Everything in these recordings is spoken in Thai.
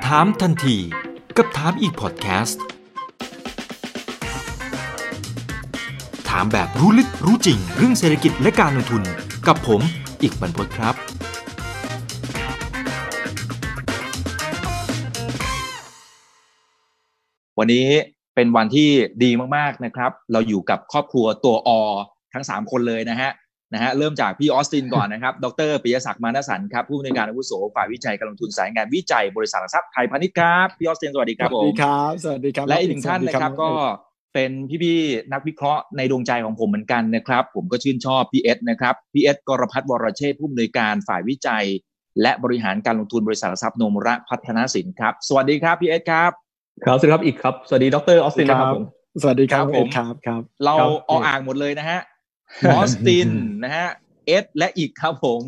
ามทันทีกับถามอีกพอดแคสต์ถามแบบรู้ลึกรู้จริงเรื่องเศรษฐกิจและการลงทุนกับผมอีกบรรพตครับวันนี้เป็นวันที่ดีมากๆนะครับเราอยู่กับครอบครัวตัวอทั้ง3คนเลยนะฮะเริ่มจากพี่ออสตินก่อนนะครับดร.ปิยศักดิ์มานสันครับผู้อำนวยการอาวุโสฝ่ายวิจัยการลงทุนสายงานวิจัยบริษัทหลักทรัพย์ไทยพาณิชย์ครับพี่ออสตินสวัสดีครับผมสวัสดีครับสวัสดีครับและอีกหนึ่งท่านนะครับก็เป็นพี่ๆนักวิเคราะห์ในดวงใจของผมเหมือนกันนะครับผมก็ชื่นชอบพี่เอสนะครับพี่เอสกรพัฒน์วรเชษฐ์ผู้อำนวยการฝ่ายวิจัยและบริหารการลงทุนบริษัทหลักทรัพย์โนมุระพัฒนสินครับสวัสดีครับพี่เอสครับครับสวัสดีครับอีกครับสวัสดีดร.ออสตินนะครับผมสวัสดีครับผมครับเราออ่างหมดเลยนะฮะออสตินนะฮะเอสและอีกครับผม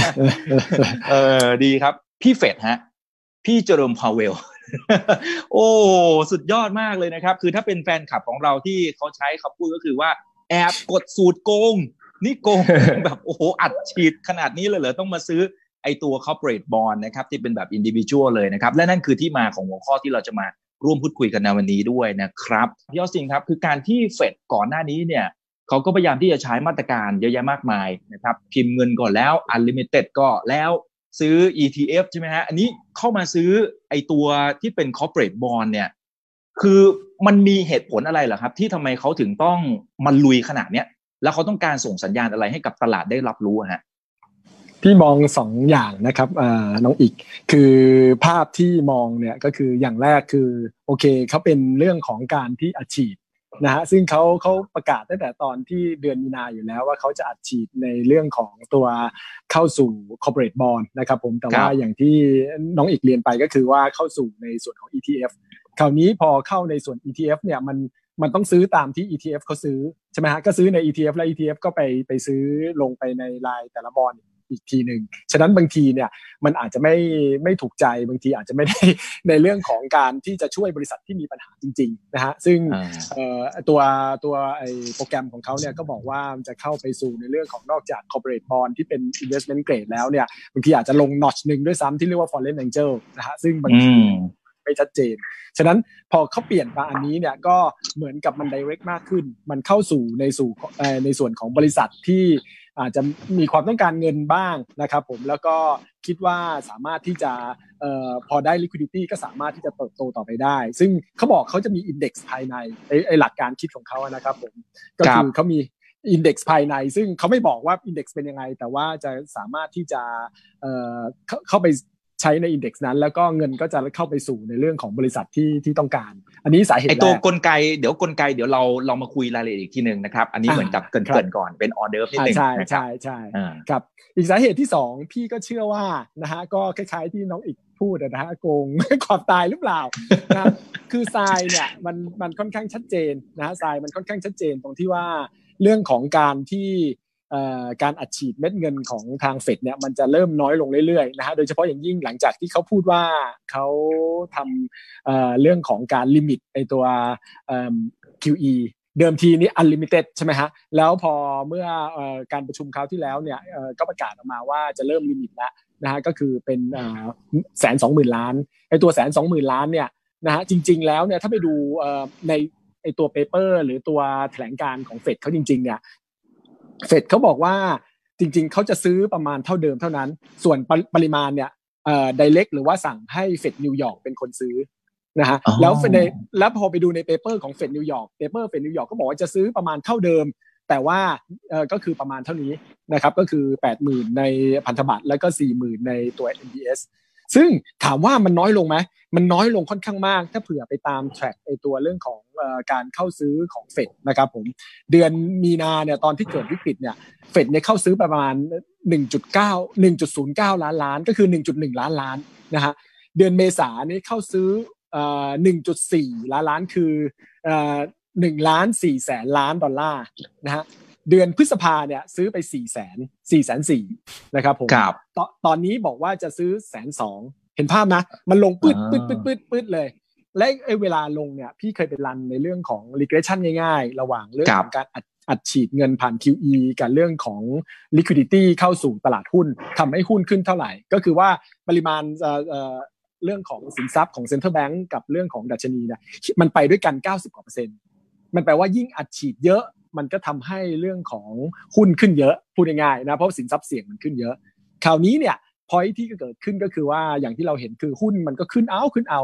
ดีครับพี่เฟดฮะพี่เจอร์มพาวเวลโอ้สุดยอดมากเลยนะครับคือถ้าเป็นแฟนคลับของเราที่เขาใช้คำพูดก็คือว่าแอบกดสูตรโกงนี่โกงแบบโอ้โหอัดฉีดขนาดนี้เลยเหรอต้องมาซื้อไอตัว corporate bond นะครับที่เป็นแบบ individual เลยนะครับและนั่นคือที่มาของหัวข้อที่เราจะมาร่วมพูดคุยกันในวันนี้ด้วยนะครับพี่ออสตินครับคือการที่เฟดก่อนหน้านี้เนี่ยเขาก็พยายามที่จะใช้มาตรการเยอะแยะมากมายนะครับพิมพ์เงินก่อนแล้ว unlimited ก็แล้วซื้อ ETF ใช่ไหมฮะอันนี้เข้ามาซื้อไอตัวที่เป็น corporate bond เนี่ยคือมันมีเหตุผลอะไรเหรอครับที่ทำไมเขาถึงต้องมาลุยขนาดเนี้ยแล้วเขาต้องการส่งสัญญาณอะไรให้กับตลาดได้รับรู้ฮะพี่มอง2อย่างนะครับน้องอีกคือภาพที่มองเนี่ยก็คืออย่างแรกคือโอเคเขาเป็นเรื่องของการที่อัดฉีดนะฮะซึ่งเขาประกาศตั้งแต่ตอนที่เดือนมีนาอยู่แล้วว่าเขาจะอัดฉีดในเรื่องของตัวเข้าสู่ corporate bond นะครับผมแต่ว่าอย่างที่น้องอีกเรียนไปก็คือว่าเข้าสู่ในส่วนของ ETF คราวนี้พอเข้าในส่วน ETF เนี่ยมันต้องซื้อตามที่ ETF เขาซื้อใช่ไหมฮะก็ซื้อใน ETF แล้ว ETF ก็ไปซื้อลงไปในรายแต่ละบอนด์อีกทีหนึ่งฉะนั้นบางทีเนี่ยมันอาจจะไม่ถูกใจบางทีอาจจะไม่ได้ในเรื่องของการที่จะช่วยบริษัทที่มีปัญหาจริงๆนะฮะซึ่งตัวไอ้โปรแกรมของเขาเนี่ยก็บอกว่ามันจะเข้าไปสู่ในเรื่องของนอกจาก corporate bond ที่เป็น investment grade แล้วเนี่ยบางทีอาจจะลง notch นึงด้วยซ้ำที่เรียกว่า foreign angel นะฮะซึ่งบางทีไม่ชัดเจนฉะนั้นพอเขาเปลี่ยนมาอันนี้เนี่ยก็เหมือนกับมัน direct มากขึ้นมันเข้าสู่ในส่วนของบริษัทที่อาจจะมีความต้องการเงินบ้างนะครับผมแล้วก็คิดว่าสามารถที่จะพอได้ liquidity ก็สามารถที่จะเติบโตต่อไปได้ซึ่งเขาบอกเขาจะมี index ภายในไอ้หลักการคิดของเขานะครับผมก็คือเขามี index ภายในซึ่งเขาไม่บอกว่า index เป็นยังไงแต่ว่าจะสามารถที่จะเข้าไปใช้ใน index นั้นแล้วก็เงินก็จะเข้าไปสู่ในเรื่องของบริษัทที่ต้องการอันนี้สาเหตุแรกตัวกลไกเดี๋ยวเรามาคุยรายละเอียดอีกทีนึงนะครับอันนี้เหมือนกับเกริ่นก่อนเป็นออเดิร์ฟนิดนึงนะครับใช่ครับอีกสาเหตุที่2พี่ก็เชื่อว่านะฮะก็คล้ายๆที่น้องอีกพูดนะฮะโกงความตายหรือเปล่านะคือทรายเนี่ยมันค่อนข้างชัดเจนนะฮะทรายมันค่อนข้างชัดเจนตรงที่ว่าเรื่องของการที่การอัดฉีดเม็ดเงินของทางเฟดเนี่ยมันจะเริ่มน้อยลงเรื่อยๆนะฮะโดยเฉพาะอย่างยิ่งหลังจากที่เขาพูดว่าเขาทำเรื่องของการลิมิตไอตัวQE เดิมทีนี้ unlimited ใช่ไหมฮะแล้วพอเมื่อการประชุมคราวที่แล้วเนี่ยก็ประกาศออกมาว่าจะเริ่มลิมิตแล้วนะฮะก็คือเป็น120,000 ล้านไอตัว120,000 ล้านเนี่ยนะฮะจริงๆแล้วเนี่ยถ้าไปดูในไอตัวเปเปอร์หรือตัวแถลงการของเฟดเขาจริงๆเนี่ยเฟดเขาบอกว่าจริงๆเขาจะซื้อประมาณเท่าเดิมเท่านั้นส่วนปริมาณเนี่ยdirect หรือว่าสั่งให้เฟดนิวยอร์กเป็นคนซื้อนะฮะแล้วพอไปดูในเปเปอร์ของเฟดนิวยอร์กก็บอกว่าจะซื้อประมาณเท่าเดิมแต่ว่าก็คือประมาณเท่านี้นะครับก็คือ 80,000 ในพันธบัตรแล้วก็ 40,000 ในตัว MBS ซึ่งถามว่ามันน้อยลงไหมมันน้อยลงค่อนข้างมากถ้าเผื่อไปตามแทร็กไอตัวเรื่องของการเข้าซื้อของเฟดนะครับผมเดือนมีนาเนี่ยตอนที่เกิดวิกฤตเนี่ยเฟดเนี่ยเข้าซื้อประมาณ 1.09 ล้านก็คือ 1.1 ล้านนะฮะเดือนเมษานี่เข้าซื้อ1.4 ล้านคือ1.4 แสนล้านดอลลาร์นะฮะเดือนพฤษภาเนี่ยซื้อไป400,000นะครับผมตอนนี้บอกว่าจะซื้อ120,000เห็นภาพนะมันลงปืดเลยและไอ้เวลาลงเนี่ยพี่เคยไปรันในเรื่องของ regression ง่ายๆระหว่างเรื่องของการอัดฉีดเงินผ่าน QE กับเรื่องของ liquidity เข้าสู่ตลาดหุ้นทำให้หุ้นขึ้นเท่าไหร่ก็คือว่าปริมาณเรื่องของสินทรัพย์ของ Central Bank กับเรื่องของดัชนีเนี่ยมันไปด้วยกัน90%มันแปลว่ายิ่งอัดฉีดเยอะมันก็ทำให้เรื่องของหุ้นขึ้นเยอะพูดง่ายๆนะเพราะสินทรัพย์เสี่ยงมันขึ้นเยอะคราวนี้เนี่ยpoint ที่เกิดขึ้นก็คือว่าอย่างที่เราเห็นคือหุ้นมันก็ขึ้นเอา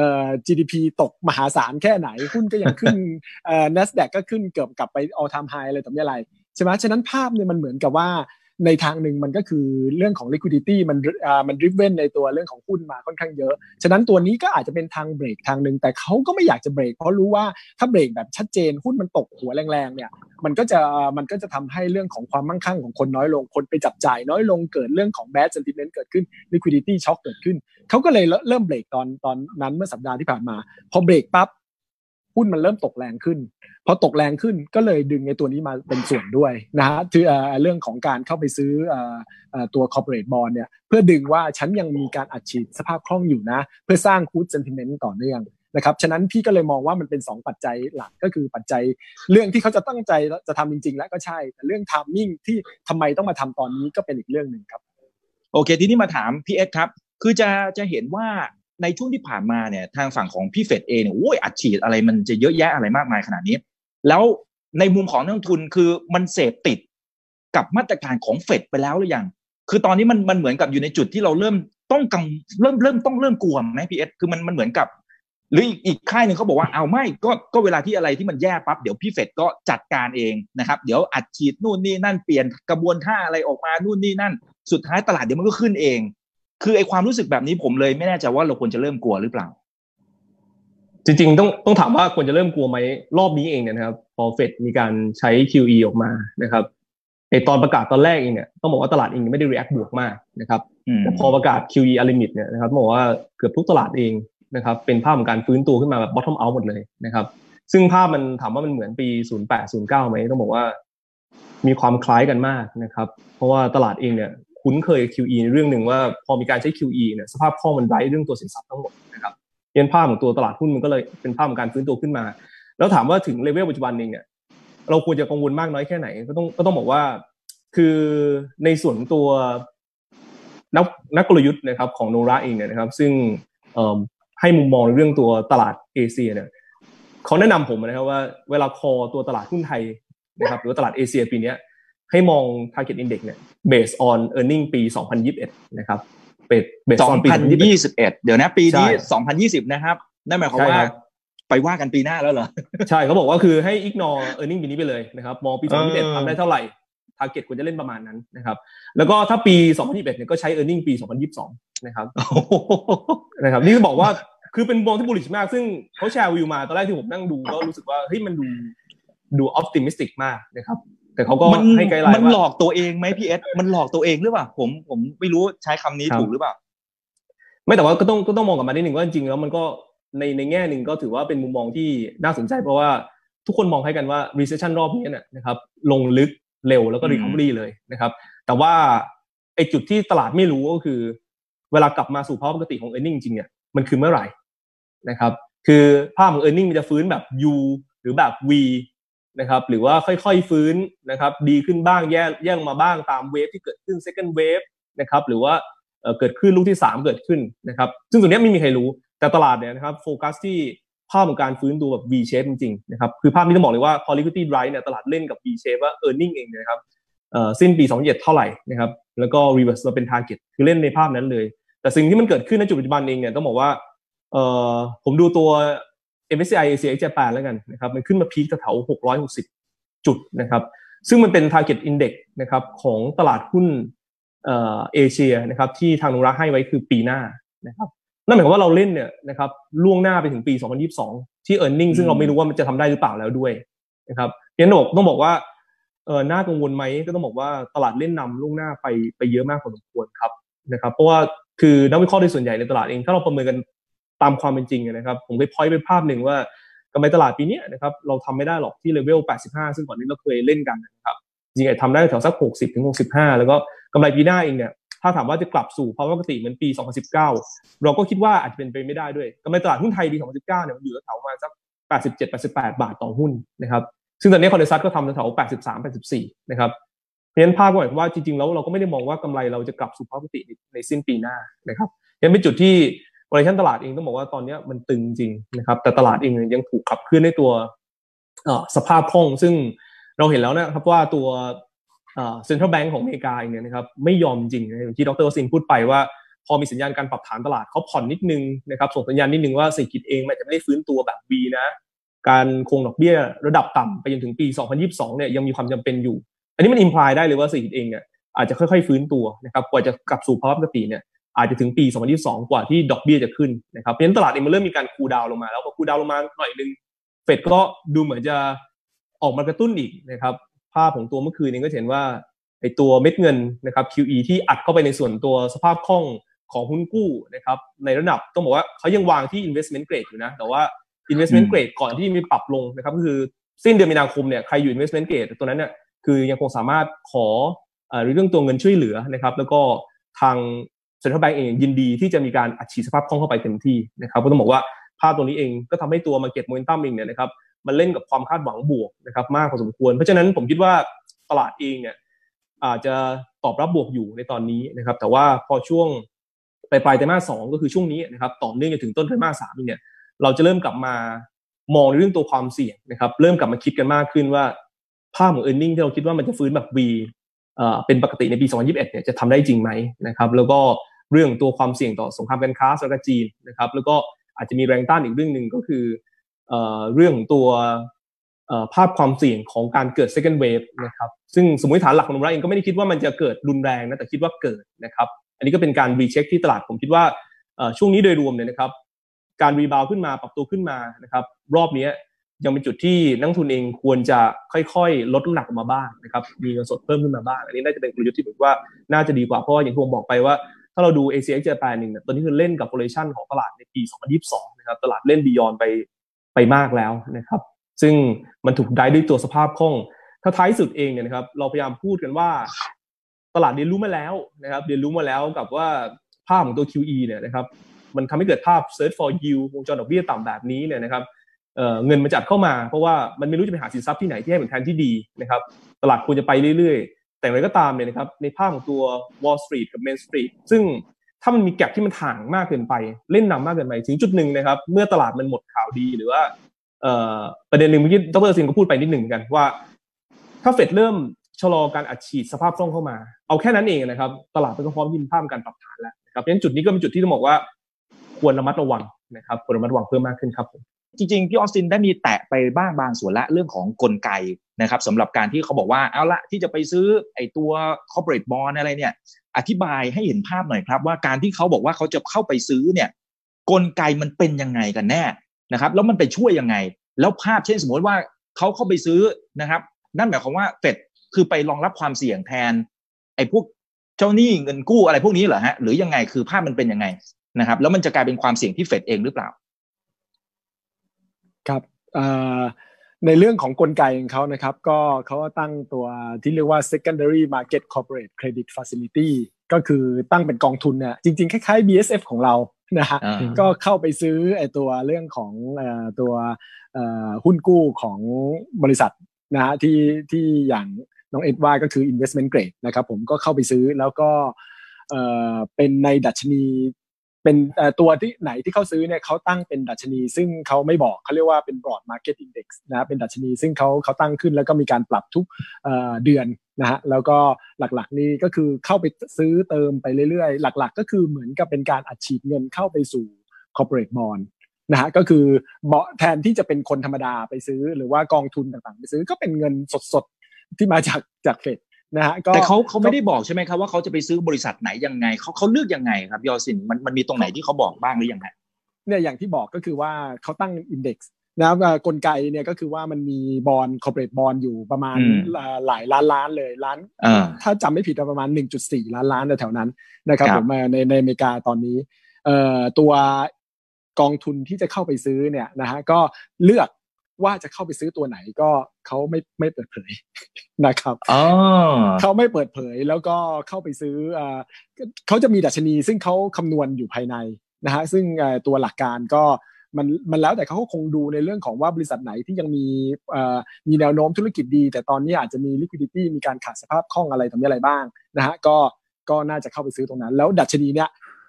GDP ตกมหาศาลแค่ไหนหุ้นก็ยังขึ้นNASDAQ ก็ขึ้นเกือบกลับไป all time high อะไรต่อมีอะไรใช่ไหมฉะนั้นภาพเนี่ยมันเหมือนกับว่าในทางหนึ่งมันก็คือเรื่องของ liquidity มัน driven ในตัวเรื่องของหุ้นมาค่อนข้างเยอะฉะนั้นตัวนี้ก็อาจจะเป็นทางเบรกทางหนึ่งแต่เขาก็ไม่อยากจะเบรกเพราะรู้ว่าถ้าเบรกแบบชัดเจนหุ้นมันตกหัวแรงๆเนี่ยมันก็จะทำให้เรื่องของความมั่งคั่งของคนน้อยลงคนไปจับจ่ายน้อยลงเกิดเรื่องของ bad sentiment เกิดขึ้น liquidity shock เกิดขึ้นเขาก็เลยเริ่มเบรกตอนนั้นเมื่อสัปดาห์ที่ผ่านมาพอเบรกปั๊บหุ้นมันเริ่มตกแรงขึ้นพอตกแรงขึ้นก็เลยดึงในตัวนี้มาเป็นส่วนด้วยนะฮะคือเรื่องของการเข้าไปซื้อตัว corporate bond เนี่ยเพื่อดึงว่าฉันยังมีการอัดฉีดสภาพคล่องอยู่นะเพื่อสร้าง good sentiment ต่อเนื่องนะครับฉะนั้นพี่ก็เลยมองว่ามันเป็น2ปัจจัยหลักก็คือปัจจัยเรื่องที่เขาจะตั้งใจจะทำจริงๆแล้วก็ใช่แต่เรื่อง timing ที่ทำไมต้องมาทำตอนนี้ก็เป็นอีกเรื่องนึงครับโอเคทีนี้มาถามพี่เอสครับคือจะเห็นว่าในช่วงที่ผ่านมาเนี่ยทางฝั่งของพี่เฟดเองเนี่ยโอ้ยอัดฉีดอะไรมันจะเยอะแยะอะไรมากมายขนาดนี้แล้วในมุมของนักลงทุนคือมันเสพติดกับมาตรการของเฟดไปแล้วหรือยังคือตอนนี้มันเหมือนกับอยู่ในจุดที่เราเริ่มต้องเริ่มกลัวไหมพี่เอสคือมันเหมือนกับหรืออีกค่ายนึงเขาบอกว่าเอาไม่ก็เวลาที่อะไรที่มันแย่ปั๊บเดี๋ยวพี่เฟดก็จัดการเองนะครับเดี๋ยวอัดฉีดนู่นนี่นั่นเปลี่ยนกระบวนท่าอะไรออกมานู่นนี่นั่นสุดท้ายตลาดเดี๋ยวมันก็ขึ้นเองคือไอ้ความรู้สึกแบบนี้ผมเลยไม่แน่ใจว่าเราควรจะเริ่มกลัวหรือเปล่าจริงๆต้องถามว่าควรจะเริ่มกลัวไหมรอบนี้เองเนี่ยนะครับพอเฟดมีการใช้ QE ออกมานะครับไอตอนประกาศตอนแรกเองเนี่ยต้องบอกว่าตลาดเองไม่ได้ react บวกมากนะครับแต่พอประกาศ QE unlimit เนี่ยนะครับบอกว่าเกือบทุกตลาดเองนะครับเป็นภาพของการฟื้นตัวขึ้นมาแบบ bottom out หมดเลยนะครับซึ่งภาพมันถามว่ามันเหมือนปี08 09ไหมต้องบอกว่ามีความคล้ายกันมากนะครับเพราะว่าตลาดเองเนี่ยคุ้นเคย QE ในเรื่องหนึ่งว่าพอมีการใช้ QE เนี่ยสภาพคล่องมันไร้เรื่องตัวสินทรัพย์ทั้งหมดนะครับเห็นภาพของตัวตลาดหุ้นมันก็เลยเป็นภาพของการฟื้นตัวขึ้นมาแล้วถามว่าถึงเลเวลปัจจุบันเองเนี่ยเราควรจะกังวลมากน้อยแค่ไหนก็ต้องบอกว่าคือในส่วนตัวนักกลยุทธ์นะครับของโนราเองเนี่ยนะครับซึ่งให้มุมมองในเรื่องตัวตลาดเอเชียเนี่ยเขาแนะนำผมนะครับว่าเวลาคอตัวตลาดหุ้นไทยนะครับหรือว่าตลาดเอเชียปีนี้ให้มอง target index เนี่ย based on earning ปี2021นะครับbased on ปี 2021เดี๋ยวนะปีนี้2020นะครับนั่นหมายความว่าไปว่ากันปีหน้าแล้วเหรอใช่เขาบอกว่าคือให้ ignore earning ปีนี้ไปเลยนะครับมองปี2021ทำได้เท่าไหร่ target ควรจะเล่นประมาณนั้นนะครับแล้วก็ถ้าปี2021เนี่ยก็ใช้ earning ปี2022นะครับนะครับนี่บอกว่าคือเป็นมองที่ bullish มากซึ่งเขาแชร์วิวมาตอนแรกที่ผมนั่งดูก็รู้สึกว่าเฮ้ยมันดู optimistic มากนะครับแต่เขาก็ให้ไกด์ไลน์ว่ามันหลอกตัวเองไหมพี่เอสมันหลอกตัวเองหรือเปล่าผมไม่รู้ใช้คำนี้ถูกหรือเปล่าไม่แต่ว่าก็ต้องมองกลับมานิดนึงว่าจริงๆแล้วมันก็ในแง่นึงก็ถือว่าเป็นมุมมองที่น่าสนใจเพราะว่าทุกคนมองให้กันว่า recession รอบนี้เนี่ยนะครับลงลึกเร็วแล้วก็ recovery เลยนะครับแต่ว่าไอ้จุดที่ตลาดไม่รู้ก็คือเวลากลับมาสู่ภาวะปกติของ earning จริงเนี่ยมันคือเมื่อไหร่นะครับคือภาพของ earning มันจะฟื้นแบบ U หรือแบบ Vนะครับหรือว่าค่อยๆฟื้นนะครับดีขึ้นบ้างแย่ลงมาบ้างตามเวฟที่เกิดขึ้น second wave นะครับหรือว่าเกิดขึ้นลูกที่3เกิดขึ้นนะครับซึ่งตัวนี้ไม่มีใครรู้แต่ตลาดเนี่ยนะครับโฟกัสที่ภาพของการฟื้นตัวแบบ V shape จริงๆนะครับคือภาพนี้ต้องบอกเลยว่าพอ liquidity dry เนี่ยตลาดเล่นกับ V shape ว่า earning เองนะครับสิ้นปี2021เท่าไหร่นะครับแล้วก็ reverse มาเป็น target คือเล่นในภาพนั้นเลยแต่สิ่งที่มันเกิดขึ้นในจุดปัจจุบันเองเนี่ยต้องบอกว่าผมดูตัวMSCI Asia Japan แล้วกันนะครับมันขึ้นมาพีคแถว660จุดนะครับซึ่งมันเป็น target index นะครับของตลาดหุ้นเอเชียนะครับที่ทางนุรักให้ไว้คือปีหน้านะครับนั่นหมายความว่าเราเล่นเนี่ยนะครับล่วงหน้าไปถึงปี2022ที่ earning ซึ่งเราไม่รู้ว่ามันจะทำได้หรือเปล่าแล้วด้วยนะครับงั้นต้องบอกว่าน่ากังวลไหมก็ต้องบอกว่าตลาดเล่นนำล่วงหน้าไปเยอะมากพอสมควรครับนะครับเพราะว่าคือนักวิเคราะห์โดยส่วนใหญ่ในตลาดเองถ้าเราประเมินกันตามความเป็นจริงนะครับผมเคยพอยต์เป็นภาพหนึ่งว่ากำไรตลาดปีนี้นะครับเราทำไม่ได้หรอกที่เลเวล85ซึ่งก่อนนี้เราเคยเล่นกันนะครับจริงๆทำได้แถวสัก60ถึง65แล้วก็กำไรปีหน้าเองเนี่ยถ้าถามว่าจะกลับสู่ภาวะปกติเหมือนปี2019เราก็คิดว่าอาจจะเป็นไปไม่ได้ด้วยกำไรตลาดหุ้นไทยปี2019เนี่ยมันอยู่แถวมาสัก87-88 บาทต่อหุ้นนะครับซึ่งตอนนี้คอนเดซัสก็ทำแถว83-84นะครับเพราะฉะนั้นภาพก็หมายความว่าจริงๆแล้วเราก็ไม่ได้มองว่ากำไรเราจะกลับสู่ภาวะปกติในสิ้นปีหน้านะครับยังเป็นจุดที่ valuation ตลาดเองต้องบอกว่าตอนนี้มันตึงจริงนะครับแต่ตลาดเองยังถูกขับเคลื่อนด้วยตัวสภาพคล่องซึ่งเราเห็นแล้วนะครับว่าตัวCentral Bank ของอเมริกาเองเนี่ยนะครับไม่ยอมจริงนะที่ดร.วสินพูดไปว่าพอมีสัญญาณการปรับฐานตลาดเขาผ่อนนิดนึงนะครับส่งสัญญาณนิดนึงว่าเศรษฐกิจเองมันจะไม่ได้ฟื้นตัวแบบ V นะการคงดอกเบี้ยระดับต่ำไปจนถึงปี2022เนี่ยยังมีความจำเป็นอยู่อันนี้มันอิมพลายได้เลยว่าเศรษฐกิจเองเนี่ยอาจจะค่อยๆฟื้นตัวนะครับกว่าจะกลับสู่ภาวะปกติเนี่ยอาจจะถึงปี2022กว่าที่ดอกเบี้ยจะขึ้นนะครับเพราะฉะนั้นตลาดเองมันเริ่มมีการคูลดาวน์ลงมาแล้วพอคูลดาวน์ลงมาหน่อยนึงเฟดก็ดูเหมือนจะออกมากระตุ้นอีกนะครับภาพของตัวเมื่อคืนนี้ก็เห็นว่าไอ้ตัวเม็ดเงินนะครับ QE ที่อัดเข้าไปในส่วนตัวสภาพคล่องของหุ้นกู้นะครับในระดับต้องบอกว่าเขายังวางที่ investment grade อยู่นะแต่ว่า investment grade ก่อนที่มีปรับลงนะครับก็คือสิ้นเดือนมีนาคมเนี่ยใครอยู่ investment grade ตัวนั้นเนี่ยคือยังคงสามารถขอเรื่องตัวเงินช่วยเหลือนะครับแล้วก็ทาง Central Bank เองยินดีที่จะมีการอัดฉีดสภาพคล่องเข้าไปเต็มที่นะครับก็ต้องบอกว่าภาพตัวนี้เองก็ทำให้ตัว market momentum เองเนี่ยนะครับมันเล่นกับความคาดหวังบวกนะครับมากพอสมควรเพราะฉะนั้นผมคิดว่าตลาดเองเนี่ยอาจจะตอบรับบวกอยู่ในตอนนี้นะครับแต่ว่าพอช่วงปลายไตรมาส2ก็คือช่วงนี้นะครับต่อเนื่องจนถึงต้นไตรมาส3เนี่ยเราจะเริ่มกลับมามองในเรื่องตัวความเสี่ยงนะครับเริ่มกลับมาคิดกันมากขึ้นว่าภาพของ earning ที่เราคิดว่ามันจะฟื้นแบบ V เป็นปกติในปี2021เนี่ยจะทำได้จริงไหมนะครับแล้วก็เรื่องตัวความเสี่ยงต่อสงครามการค้าสหรัฐกับจีนนะครับแล้วก็อาจจะมีแรงต้านอีกเรื่องนึงก็คือเรื่องของตัวภาพความเสี่ยงของการเกิด second wave นะครับซึ่งสมมติฐานหลักของเราเองก็ไม่ได้คิดว่ามันจะเกิดรุนแรงนะแต่คิดว่าเกิดนะครับอันนี้ก็เป็นการรีเช็คที่ตลาดผมคิดว่าช่วงนี้โดยรวมเนี่ยนะครับการรีบาวขึ้นมาปรับตัวขึ้นมานะครับรอบนี้ยังเป็นจุดที่นักทุนเองควรจะค่อยๆลดน้ำหนักออกมาบ้างนะครับมีเงินสดเพิ่มขึ้นมาบ้างอันนี้น่าจะเป็นกลยุทธ์ที่ผมว่าน่าจะดีกว่าเพราะว่าอย่างที่ผมบอกไปว่าถ้าเราดู ACX Japan นึงเนี่ยตอนนี้คือเล่นกับ valuation ของตลาดในปี2022นะครับตลาดเล่น beyond ไปมากแล้วนะครับซึ่งมันถูกได้ด้วยตัวสภาพคล่องถ้าท้ายสุดเองเนี่ยนะครับเราพยายามพูดกันว่าตลาดเรียนรู้มาแล้วนะครับเรียนรู้มาแล้วกับว่าภาพของตัว QE เนี่ยนะครับมันทำให้เกิดภาพ search for yield วงจรดอกเบี้ยต่ำแบบนี้เนี่ยนะครับเงินมันจัดเข้ามาเพราะว่ามันไม่รู้จะไปหาสินทรัพย์ที่ไหนที่ให้ผลตอบแทนที่ดีนะครับตลาดควรจะไปเรื่อยๆแต่อย่างไรก็ตามเนี่ยนะครับในภาพของตัว Wall Street กับ Main Street ซึ่งถ้ามันมีแก็ปที่มันห่างมากเกินไปเล่นนำมากเกินไปถึงจุดหนึ่งนะครับเมื่อตลาดมันหมดข่าวดีหรือว่าประเด็นหนึ่งเมื่อกี้ดร.ซินก็พูดไปนิดหนึ่งกันว่าถ้าเฟดเริ่มชะลอการอัดฉีดสภาพคล่องเข้ามาเอาแค่นั้นเองนะครับตลาดก็พร้อมที่มีภาพการปรับฐานแล้วนะครับเพราะฉะนั้นจุดนี้ก็เป็นจุดที่ต้องบอกว่าควรระมัดระวังนะครับควรระมัดระวังเพิ่มมากขึ้นครับผมจริงๆพี่ออสตินได้มีแตะไปบ้างบางส่วนละเรื่องของกลไกนะครับสำหรับการที่เขาบอกว่าเอาละที่จะไปซื้อไอ้ตัว corporate bond อะไรเนี่ยอธิบายให้เห็นภาพหน่อยครับว่าการที่เขาบอกว่าเขาจะเข้าไปซื้อเนี่ยกลไกมันเป็นยังไงกันแน่นะครับแล้วมันไปช่วยยังไงแล้วภาพเช่นสมมติว่าเขาเข้าไปซื้อนะครับนั่นหมายความว่าเฟดคือไปรองรับความเสี่ยงแทนไอ้พวกเจ้าหนี้เงินกู้อะไรพวกนี้เหรอฮะหรือยังไงคือภาพมันเป็นยังไงนะครับแล้วมันจะกลายเป็นความเสี่ยงที่เฟดเองหรือเปล่าครับในเรื่องของกลไกของเขานะครับก็เขาตั้งตัวที่เรียกว่า secondary market corporate credit facility ก็คือตั้งเป็นกองทุนเนี่ยจริงๆคล้ายๆ BSF ของเรานะฮะก็เข้าไปซื้อไอ้ตัวเรื่องของตัวหุ้นกู้ของบริษัทนะฮะที่อย่างน้องเอ็ดว่าก็คือ investment grade นะครับผมก็เข้าไปซื้อแล้วก็เป็นในดัชนีเป็นตัวที่ไหนที่เขาซื้อเนี่ยเขาตั้งเป็นดัชนีซึ่งเขาไม่บอกเขาเรียกว่าเป็น broad market index นะเป็นดัชนีซึ่งเขาตั้งขึ้นแล้วก็มีการปรับทุกเดือนนะฮะแล้วก็หลักๆนี่ก็คือเข้าไปซื้อเติมไปเรื่อยๆหลักๆก็คือเหมือนกับเป็นการอัดฉีดเงินเข้าไปสู่ corporate bond นะฮะก็คือแทนที่จะเป็นคนธรรมดาไปซื้อหรือว่ากองทุนต่างๆไปซื้อก็เป็นเงินสดๆที่มาจากเฟดนะฮะแต่เขาไม่ได้บอกใช่ไหมครับว่าเขาจะไปซื้อบริษัทไหนยังไงเขาเลือกยังไงครับยอสินมันมีตรงไหนที่เขาบอกบ้างหรือยังไงเนี่ยอย่างที่บอกก็คือว่าเขาตั้งอินเด็กซ์นะกลไกเนี่ยก็คือว่ามันมีบอนด์คอร์ปอเรทบอนด์อยู่ประมาณหลายล้านเลยล้านถ้าจำไม่ผิดประมาณ 1.4 ล้านแถวนั้นนะครับผมในอเมริกาตอนนี้ตัวกองทุนที่จะเข้าไปซื้อเนี่ยนะฮะก็เลือกว่าจะเข้าไปซื้อตัวไหนก็เขาไม่เปิดเผยนะครับเขาไม่เปิดเผยแล้วก็เข้าไปซื้อเขาจะมีดัชนีซึ่งเขาคำนวณอยู่ภายในนะฮะซึ่งตัวหลักการก็มันแล้วแต่เขาคงดูในเรื่องของว่าบริษัทไหนที่ยังมีแนวโน้มธุรกิจดีแต่ตอนนี้อาจจะมี liquidity มีการขาดสภาพคล่องอะไรตรงนี้อะไรบ้างนะฮะก็น่าจะเข้าไปซื้อตรงนั้นแล้วดัชนีเนี้ย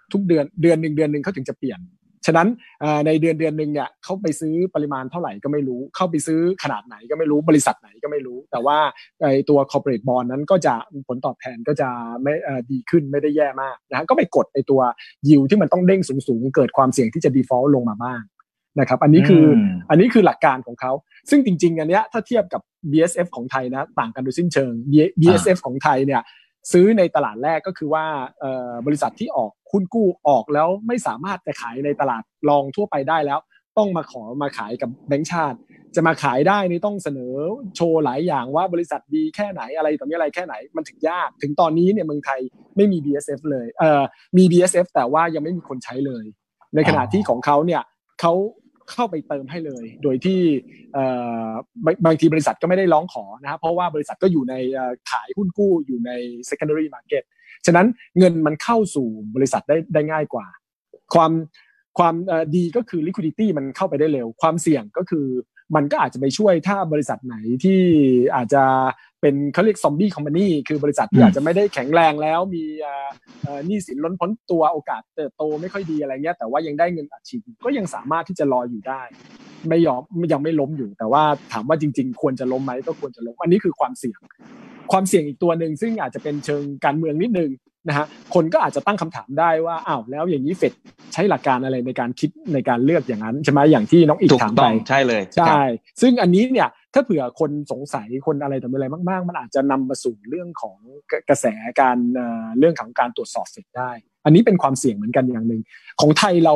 ทุกเดือนนึงเขาถึงจะเปลี่ยนฉะนั้นในเดือนนึงเนี่ยเขาไปซื้อปริมาณเท่าไหร่ก็ไม่รู้เข้าไปซื้อขนาดไหนก็ไม่รู้บริษัทไหนก็ไม่รู้แต่ว่าไอ้ตัว corporate bond นั้นก็จะผลตอบแทนก็จะไม่ดีขึ้นไม่ได้แย่มากนะก็ไปกดไอ้ตัว yield ที่มันต้องเด้งสูงเกิดความเสี่ยงที่จะ default ลงมาบ้างนะครับอันนี้คือหลักการของเขาซึ่งจริงๆอันเนี้ยถ้าเทียบกับ BSF ของไทยนะต่างกันโดยสิ้นเชิง BSF ของไทยเนี่ยซื้อในตลาดแรกก็คือว่าบริษัทที่ออกหุ้นกู้ออกแล้วไม่สามารถจะขายในตลาดรองทั่วไปได้แล้วต้องมาขายกับแบงก์ชาติจะมาขายได้นี่ต้องเสนอโชว์หลายอย่างว่าบริษัทดีแค่ไหนอะไรต่อมีอะไรแค่ไหนมันถึงยากถึงตอนนี้เนี่ยเมืองไทยไม่มี BSF เลยมี BSF แต่ว่ายังไม่มีคนใช้เลยในขณะที่ของเขาเนี่ยเขาเข้าไปเติมให้เลยโดยที่บางทีบริษัทก็ไม่ได้ร้องขอนะครับเพราะว่าบริษัทก็อยู่ในขายหุ้นกู้อยู่ใน secondary market ฉะนั้นเงินมันเข้าสู่บริษัทได้ง่ายกว่าความดีก็คือ liquidity มันเข้าไปได้เร็วความเสี่ยงก็คือมันก็อาจจะไปช่วยถ้าบริษัทไหนที่อาจจะเป็นเขาเรียกซอมบี้คอมพานีคือบริษัทที่อาจจะไม่ได้แข็งแรงแล้วมีหนี้สินล้นพ้นตัวโอกาสเติบโตไม่ค่อยดีอะไรเงี้ยแต่ว่ายังได้เงินอัดฉีดก็ยังสามารถที่จะรออยู่ได้ยังไม่ล้มอยู่แต่ว่าถามว่าจริงๆควรจะล้มไหมก็ควรจะล้มอันนี้คือความเสี่ยงอีกตัวนึงซึ่งอาจจะเป็นเชิงการเมืองนิดนึงนะฮะคนก็อาจจะตั้งคำถามได้ว่าอ้าวแล้วอย่างนี้เฟดใช้หลักการอะไรในการคิดในการเลือกอย่างนั้นใช่ไหมอย่างที่น้องอีกถามไปใช่เลยใช่ซึ่งอันนี้เนี่ยถ้าเผื่อคนสงสัยคนอะไรต่ออะไรมากๆมันอาจจะนำมาสู่เรื่องของกระแสการเรื่องของการตรวจสอบเฟดได้อันนี้เป็นความเสี่ยงเหมือนกันอย่างนึงของไทยเรา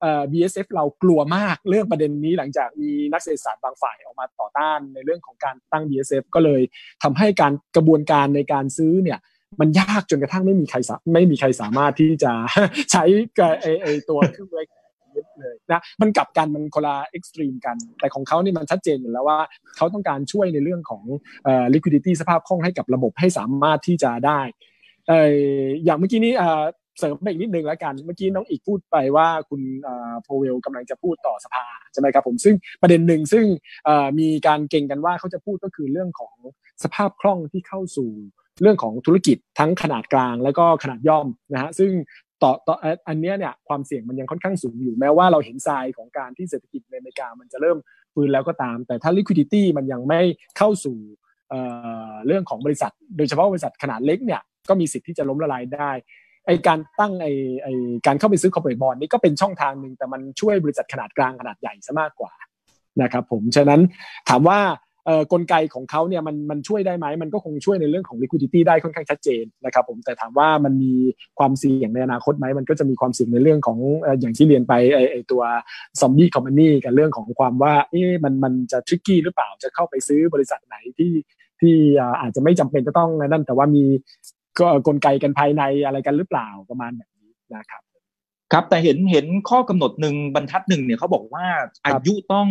BSF เรากลัวมากเรื่องประเด็นนี้หลังจากมีนักเศรษฐศาสตร์บางฝ่ายออกมาต่อต้านในเรื่องของการตั้ง BSF ก็เลยทำให้การกระบวนการในการซื้อเนี่ยมันยากจนกระทั่งไม่มีใครสามารถที่จะใช้ไอตัวเครื่องมือเลยนะมันกลับกันมันคนละเอ็กซ์ตรีมกันแต่ของเขานี่มันชัดเจนอยู่แล้วว่าเขาต้องการช่วยในเรื่องของliquidity สภาพคล่องให้กับระบบให้สามารถที่จะได้อย่างเมื่อกี้นี้เสริมไปอีกนิดนึงแล้วกันเมื่อกี้น้องอีกพูดไปว่าคุณโพเวลกำลังจะพูดต่อสภาใช่ไหมครับผมซึ่งประเด็นหนึ่งซึ่งมีการเก่งกันว่าเขาจะพูดก็คือเรื่องของสภาพคล่องที่เข้าสู่เรื่องของธุรกิจทั้งขนาดกลางแล้วก็ขนาดย่อมนะฮะซึ่งต่ออันนี้เนี่ยความเสี่ยงมันยังค่อนข้างสูงอยู่แม้ว่าเราเห็นทรายของการที่เศรษฐกิจในอเมริกามันจะเริ่มฟื้นแล้วก็ตามแต่ถ้า liquidity มันยังไม่เข้าสู่เรื่องของบริษัทโดยเฉพาะบริษัทขนาดเล็กเนี่ยก็มีสิทธิ์ที่จะล้มละลายได้ไอการตั้งไอการเข้าไปซื้อ corporate bond นี่ก็เป็นช่องทางนึงแต่มันช่วยบริษัทขนาดกลางขนาดใหญ่ซะมากกว่านะครับผมฉะนั้นถามว่ากลไกของเขาเนี่ยมันช่วยได้ไหมมันก็คงช่วยในเรื่องของ liquidity ได้ค่อนข้างชัดเจนนะครับผมแต่ถามว่ามันมีความเสี่ยงในอนาคตไหมมันก็จะมีความเสี่ยงในเรื่องของอย่างที่เรียนไปไอตัว zombie company กับเรื่องของความว่ามันจะ tricky หรือเปล่าจะเข้าไปซื้อบริษัทไหนที่อาจจะไม่จำเป็นจะต้องนั่นแต่ว่ามีก็กลไกกันภายในอะไรกันหรือเปล่าประมาณแบบนี้นะครับครับแต่เห็นข้อกำหนดหนึ่งบรรทัดหนึ่งเนี่ยเขาบอกว่าอายุต้อง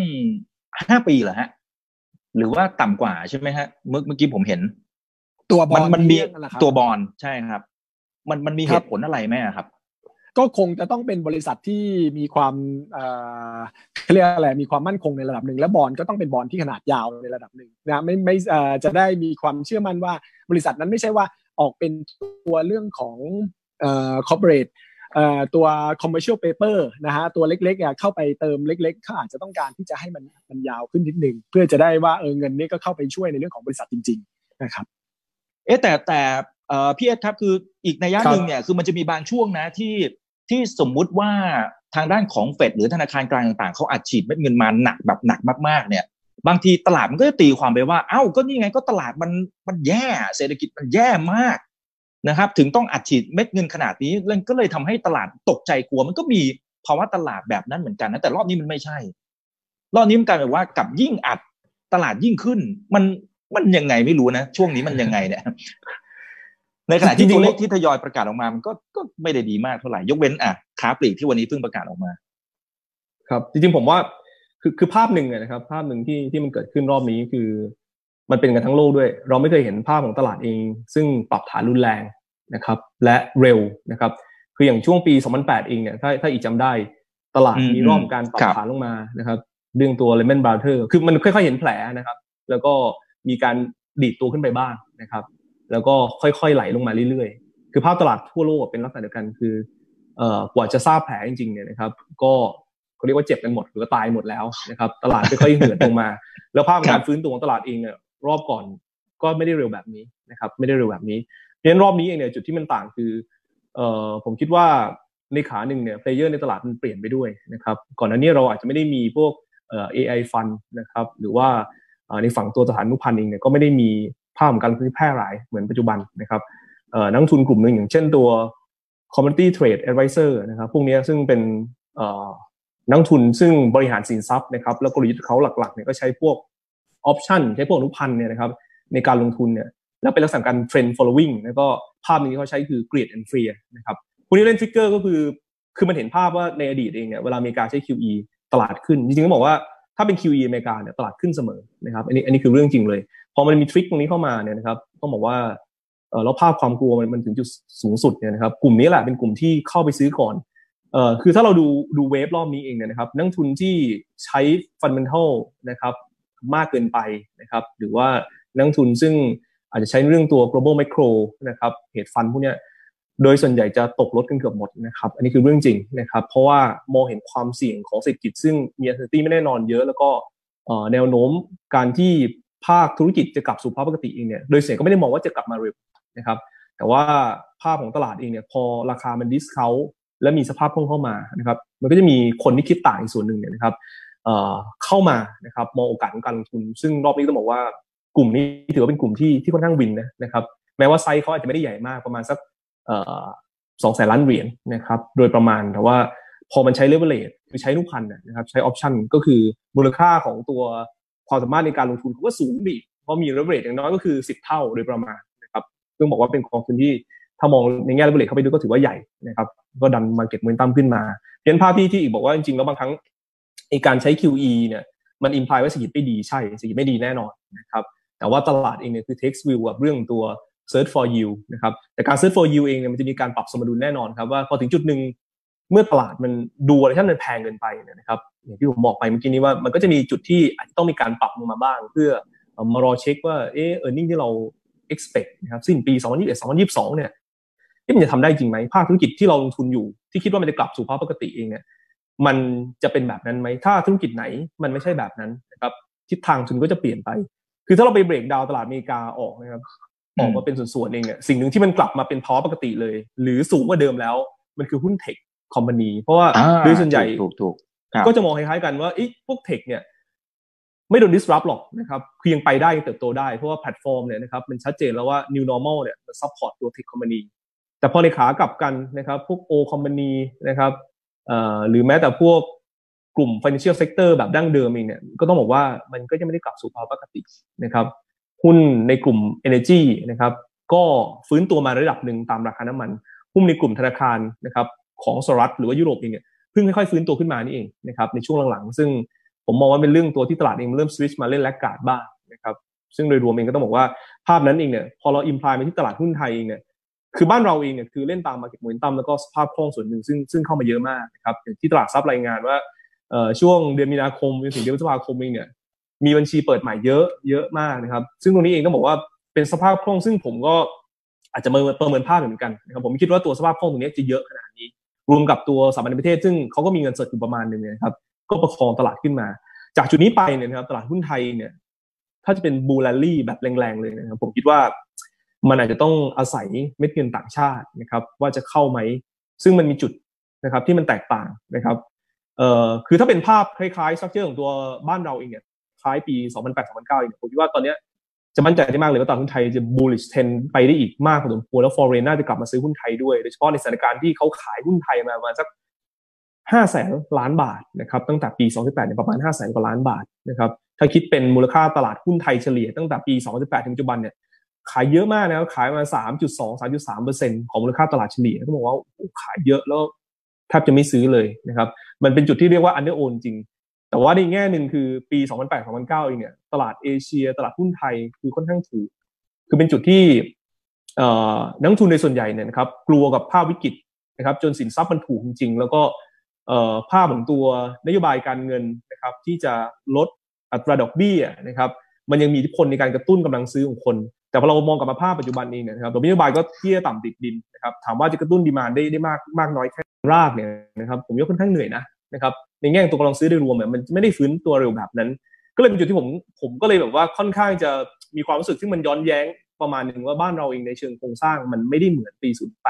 5 ปีเหรอฮะหรือว่าต่ำกว่าใช่ไหมฮะเมื่อกี้ผมเห็นตัวบอลมันมีตัวบอลใช่ครับมันมีเหตุผลอะไรไหมครับก็คงจะต้องเป็นบริษัทที่มีความเรียกอะไรมีความมั่นคงในระดับหนึ่งและบอลก็ต้องเป็นบอลที่ขนาดยาวในระดับหนึ่งนะไม่จะได้มีความเชื่อมั่นว่าบริษัทนั้นไม่ใช่ว่าออกเป็นตัวเรื่องของcorporate ตัว commercial paper นะฮะตัวเล็กๆเข้าไปเติมเล็กๆเขาอาจจะต้องการที่จะให้มันยาวขึ้นนิดนึงเพื่อจะได้ว่าเงินนี้ก็เข้าไปช่วยในเรื่องของบริษัทจริงๆนะครับแต่พี่เอสครับคืออีกนัยยะนึงเนี่ยคือมันจะมีบางช่วงนะที่สมมุติว่าทางด้านของเฟดหรือธนาคารกลางต่างๆเขาอัดฉีดเม็ดเงินมาหนักแบบหนักมากๆเนี่ยบางทีตลาดมันก็จะตีความไปว่าเอ้าก็นี่ไงก็ตลาดมันแย่เศรษฐกิจมันแย่มากนะครับถึงต้องอัดฉีดเม็ดเงินขนาดนี้ก็เลยทำให้ตลาดตกใจกลัวมันก็มีภาวะตลาดแบบนั้นเหมือนกันนะแต่รอบนี้มันไม่ใช่รอบนี้มันกลายเป็นว่ากับยิ่งอัดตลาดยิ่งขึ้นมันยังไงไม่รู้นะช่วงนี้มันยังไงเนี่ยในขณะที่ตัวเลขที่ทยอยประกาศออกมามันก็ไม่ได้ดีมากเท่าไหร่ยกเว้นค้าปลีกที่วันนี้เพิ่งประกาศออกมาครับจริงๆผมว่าคือภาพหนึ่งนะครับภาพหนึ่งที่มันเกิดขึ้นรอบนี้คือมันเป็นกันทั้งโลกด้วยเราไม่เคยเห็นภาพของตลาดเองซึ่งปรับฐานรุนแรงนะครับและเร็วนะครับคืออย่างช่วงปี2008เองเนี่ยถ้าอีกจำได้ตลาดมีรอบการปรับฐานลงมานะครับเรื่องตัว Lehman Brothers คือมันค่อยๆเห็นแผลนะครับแล้วก็มีการดีดตัวขึ้นไปบ้างนะครับแล้วก็ค่อยๆไหลลงมาเรื่อยๆคือภาพตลาดทั่วโลกเป็นลักษณะเดียวกันคือกว่าจะทราบแผลจริงๆเนี่ยนะครับก็เขาเรียกว่าเจ็บกันหมดหรือตายหมดแล้วนะครับตลาดค่อยๆเหือดลงมาแล้วภาพการฟื้นตัวของตลาดเองเนี่ยรอบก่อนก็ไม่ได้เร็วแบบนี้นะครับไม่ได้เร็วแบบนี้เพราะฉะนั้นรอบนี้เองเนี่ยจุดที่มันต่างคือผมคิดว่าในขาหนึ่งเนี่ยเพลเยอร์ในตลาดมันเปลี่ยนไปด้วยนะครับก่อนหน้านี้เราอาจจะไม่ได้มีพวกAI fund นะครับหรือว่าในฝั่งตัวสถานุพันธ์เองเนี่ยก็ไม่ได้มีภาพของการลงทุนที่แพร่หลายเหมือนปัจจุบันนะครับนักลงทุนกลุ่มหนึ่งอย่างเช่นตัว Commodity Trade Advisor นะครับพวกนี้ซึ่งเป็นนักลงทุนซึ่งบริหารสินทรัพย์นะครับแล้วกลยุทธ์เขาหลักๆเนี่ยก็ใช้พวก option ใช้พวกอนุพันธ์เนี่ยนะครับในการลงทุนเนี่ยแล้วเป็นลักษณะการ trend following แล้วก็ภาพนี้เขาใช้คือ greed and fear นะครับพวกนี้เล่นฟิกเกอร์ก็คือมันเห็นภาพว่าในอดีตเองเนี่ยเวลาอเมริกาใช้ QE ตลาดขึ้นจริงๆต้องบอกว่าถ้าเป็น QE อเมริกาเนี่ยตลาดขึ้นเสมอนะครับอันนี้คือเรื่องจริงเลยพอมันมีทริคตรงนี้เข้ามาเนี่ยนะครับต้องบอกว่าแล้วภาพความกลัวมันถึงจุดสูงสุดเนี่ยนะครับกลุ่มนี้แหละเป็นกลุ่มที่เข้าไปซื้อก่อนคือถ้าเราดูเวฟรอบนี้เองเนี่ยนะครับนักทุนที่ใช้ fundamental นะครับมากเกินไปนะครับหรือว่านักทุนซึ่งอาจจะใช้เรื่องตัว global macro นะครับ hedge fund พวกเนี้ยโดยส่วนใหญ่จะตกลดกันเกือบหมดนะครับอันนี้คือเรื่องจริงนะครับเพราะว่ามองเห็นความเสี่ยงของเศรษฐกิจซึ่งมี uncertainty ไม่แน่นอนเยอะแล้วก็แนวโน้มการที่ภาคธุรกิจจะกลับสู่ภาวะปกติเองเนี่ยโดยเสียงก็ไม่ได้มองว่าจะกลับมาเร็วนะครับแต่ว่าภาพของตลาดเองเนี่ยพอราคามัน discount และมีสภาพคล่องเข้ามานะครับมันก็จะมีคนที่คิดต่างอีกส่วนหนึ่งเนี่ยนะครับเข้ามานะครับมองโอกาสของการลงทุนซึ่งรอบนี้ต้องบอกว่ากลุ่มนี้ถือว่าเป็นกลุ่มที่ค่อนข้างวินนะครับแม้ว่าไซส์เขาอาจจะไม่ได้ใหญ่มากประมาณสัก200,000 ล้านเหรียญนะครับโดยประมาณแต่ว่าพอมันใช้ leverage คือใช้นุพันธ์นะครับใช้ option ก็คือมูลค่าของตัวความสามารถในการลงทุนเขาก็สูงดีเพราะมี leverage อย่างน้อยก็คือ10 เท่าโดยประมาณนะครับซึ่งบอกว่าเป็นกองทุนที่ถ้ามองในแง่ leverage เข้าไปดูก็ถือว่าใหญ่นะครับก็ดัน market momentum ขึ้นมาเห็นภาพที่อีกบอกว่าจริงๆแล้วบางครั้งการใช้ QE เนี่ยมัน imply ว่าเศรษฐกิจไม่ดีใช่เศรษฐกิจไม่ดีแน่นอนนะครับแต่ว่าตลาดเองเนี่ยคือ takes view กับเรื่องตัวsearch for yield นะครับแต่การ search for yield เองเนี่ยมันจะมีการปรับสมดุลแน่นอนครับว่าพอถึงจุดหนึ่งเมื่อตลาดมันดูอะไรที่มันแพงเกินไปเนี่ยนะครับอย่างที่ผมบอกไปเมื่อกี้นี้ว่ามันก็จะมีจุดที่อาจจะต้องมีการปรับลงมาบ้างเพื่อมารอเช็คว่าearning ที่เรา expect นะครับสิ้นปี2021-2022เนี่ยมันจะทำได้จริงไหมภาคธุรกิจที่เราลงทุนอยู่ที่คิดว่ามันจะกลับสู่ภาวะปกติเองเนี่ยมันจะเป็นแบบนั้นไหมถ้าธุรกิจไหนมันไม่ใช่แบบนั้นนะครับทิศทางทุนก็จะเปลี่ยนไปคือถ้าเราไปเบรกดาวน์ตลาดอเมริกาออกนะครับออกมาเป็นส่วนๆเองเนี่ยสิ่งหนึ่งที่มันกลับมาเป็นภาวะปกติเลยหรือสูงกว่าเดิมแล้วมันคือหุ้นเทคคอมพานีเพราะว่าโดยส่วนใหญ่ถูกก็จะมองคล้ายๆกันว่าพวกเทคเนี่ยไม่โดน disrupt หรอกนะครับคือยังไปได้ยังเติบโตได้เพราะว่าแพลตฟอร์มเนี่ยนะครับมันชัดเจนแล้วว่า new normal เนี่ยมัน support ตัวเทคคอมพานีแต่พอในขากลับกันนะครับพวก O company นะครับหรือแม้แต่พวกกลุ่ม financial sector แบบดั้งเดิมเองเนี่ยก็ต้องบอกว่ามันก็จะไม่ได้กลับสู่ภาวะปกตินะครับหุ้นในกลุ่ม energy นะครับก็ฟื้นตัวมาระดับหนึ่งตามราคาน้ำมันหุ้นในกลุ่มธนาคารนะครับของสหรัฐหรือว่ายุโรปเองเนี่ยเพิ่งค่อยๆฟื้นตัวขึ้นมานี่เองนะครับในช่วงหลังๆซึ่งผมมองว่าเป็นเรื่องตัวที่ตลาดเองเริ่มสวิตช์มาเล่นแลกการ์ดบ้างนะครับซึ่งโดยรวมเองก็ต้องบอกว่าภาพนั้นเองเนี่ยพอเราอิมพลายมาที่ตลาดหุ้นไทยเองเนี่ยคือบ้านเราเองเนี่ยคือเล่นตาม market momentum แล้วก็สภาพคล่องส่วนหนึ่งซึ่งเข้ามาเยอะมากนะครับอย่างที่ตลาดซับรายงานว่าช่วงเดือนมีนาคมจนถึงเดือนพฤษภาคมเองเนี่ยมีบัญชีเปิดใหม่เยอะมากนะครับซึ่งตรงนี้เองต้องบอกว่าเป็นสภาพคล่องซึ่งผมก็อาจจะประเมินภาพเหมือนกันนะครับผมคิดว่าตัวสภาพคล่องตรงนี้จะเยอะขนาดนี้รวมกับตัวสถาบันในประเทศซึ่งเขาก็มีเงินสดอยู่ประมาณนึงนะครับก็ประคองตลาดขึ้นมาจากจุดนี้ไปเนี่ยนะครับตลาดหุ้นไทยเนี่ยถ้าจะเป็นบูลลัลลี่แบบแรงๆเลยนะครับผมคิดว่ามันอาจจะต้องอาศัยเม็ดเงินต่างชาตินะครับว่าจะเข้าไหมซึ่งมันมีจุดนะครับที่มันแตกต่างนะครับคือถ้าเป็นภาพคล้ายๆสตรัคเจอร์ของตัวบ้านเราเองเนี่ยคล้ายปี 2008-2009 เองผมคิดว่าตอนนี้จะมั่นใจได้มากเลยว่าตลาดหุ้นไทยจะ bullish trend ไปได้อีกมากพอสมควรแล้ว foreign น่าจะกลับมาซื้อหุ้นไทยด้วยโดยเฉพาะในสถานการณ์ที่เขาขายหุ้นไทยมาประมาณสัก500,000 ล้านบาทนะครับตั้งแต่ปี 2018 เนี่ยประมาณ 500,000 กว่าล้านบาทนะครับถ้าคิดเป็นมูลค่าตลาดหุ้นไทยเฉลี่ยตั้งแต่ปี 2018 ถึงปัจจุบันเนี่ยขายเยอะมากนะครับขายมา 3.2-3.3% ของมูลค่าตลาดเฉลี่ยต้องบอกว่าขายเยอะแล้วแทบจะไม่ซื้อเลยนะครับมันเป็นจุดที่เรียกว่า under own จริงแต่ว่าในแง่นึงคือปี 2008-2009 เองเนี่ยตลาดเอเชียตลาดหุ้นไทยคือค่อนข้างถูกคือเป็นจุดที่นักลงทุนในส่วนใหญ่เนี่ยนะครับกลัวกับภาพวิกฤตนะครับจนสินทรัพย์มันถูกจริงๆแล้วก็ภาพของตัวนโยบายการเงินนะครับที่จะลดอัตราดอกเบี้ยนะครับมันยังมีอิทธิพลในการกระตุ้นกำลังซื้อของคนแต่พอเรามองกลับมาภาพปัจจุบันเองเนี่ยนะครับดอกเบี้ยนโยบายก็เที่ยต่ำติดดินนะครับถามว่าจะกระตุ้นดีมานด์ได้มากน้อยแค่รากเนี่ยนะครับผมว่าค่อนข้างเหนื่อยนะครับในแง่ตัวกำลังซื้อโดยรวมเนี่ยมันไม่ได้ฟื้นตัวเร็วแบบนั้นก็เลยเป็นจุดที่ผมก็เลยแบบว่าค่อนข้างจะมีความรู้สึกที่มันย้อนแย้งประมาณนึงว่าบ้านเราเองในเชิงโครงสร้างมันไม่ได้เหมือนปี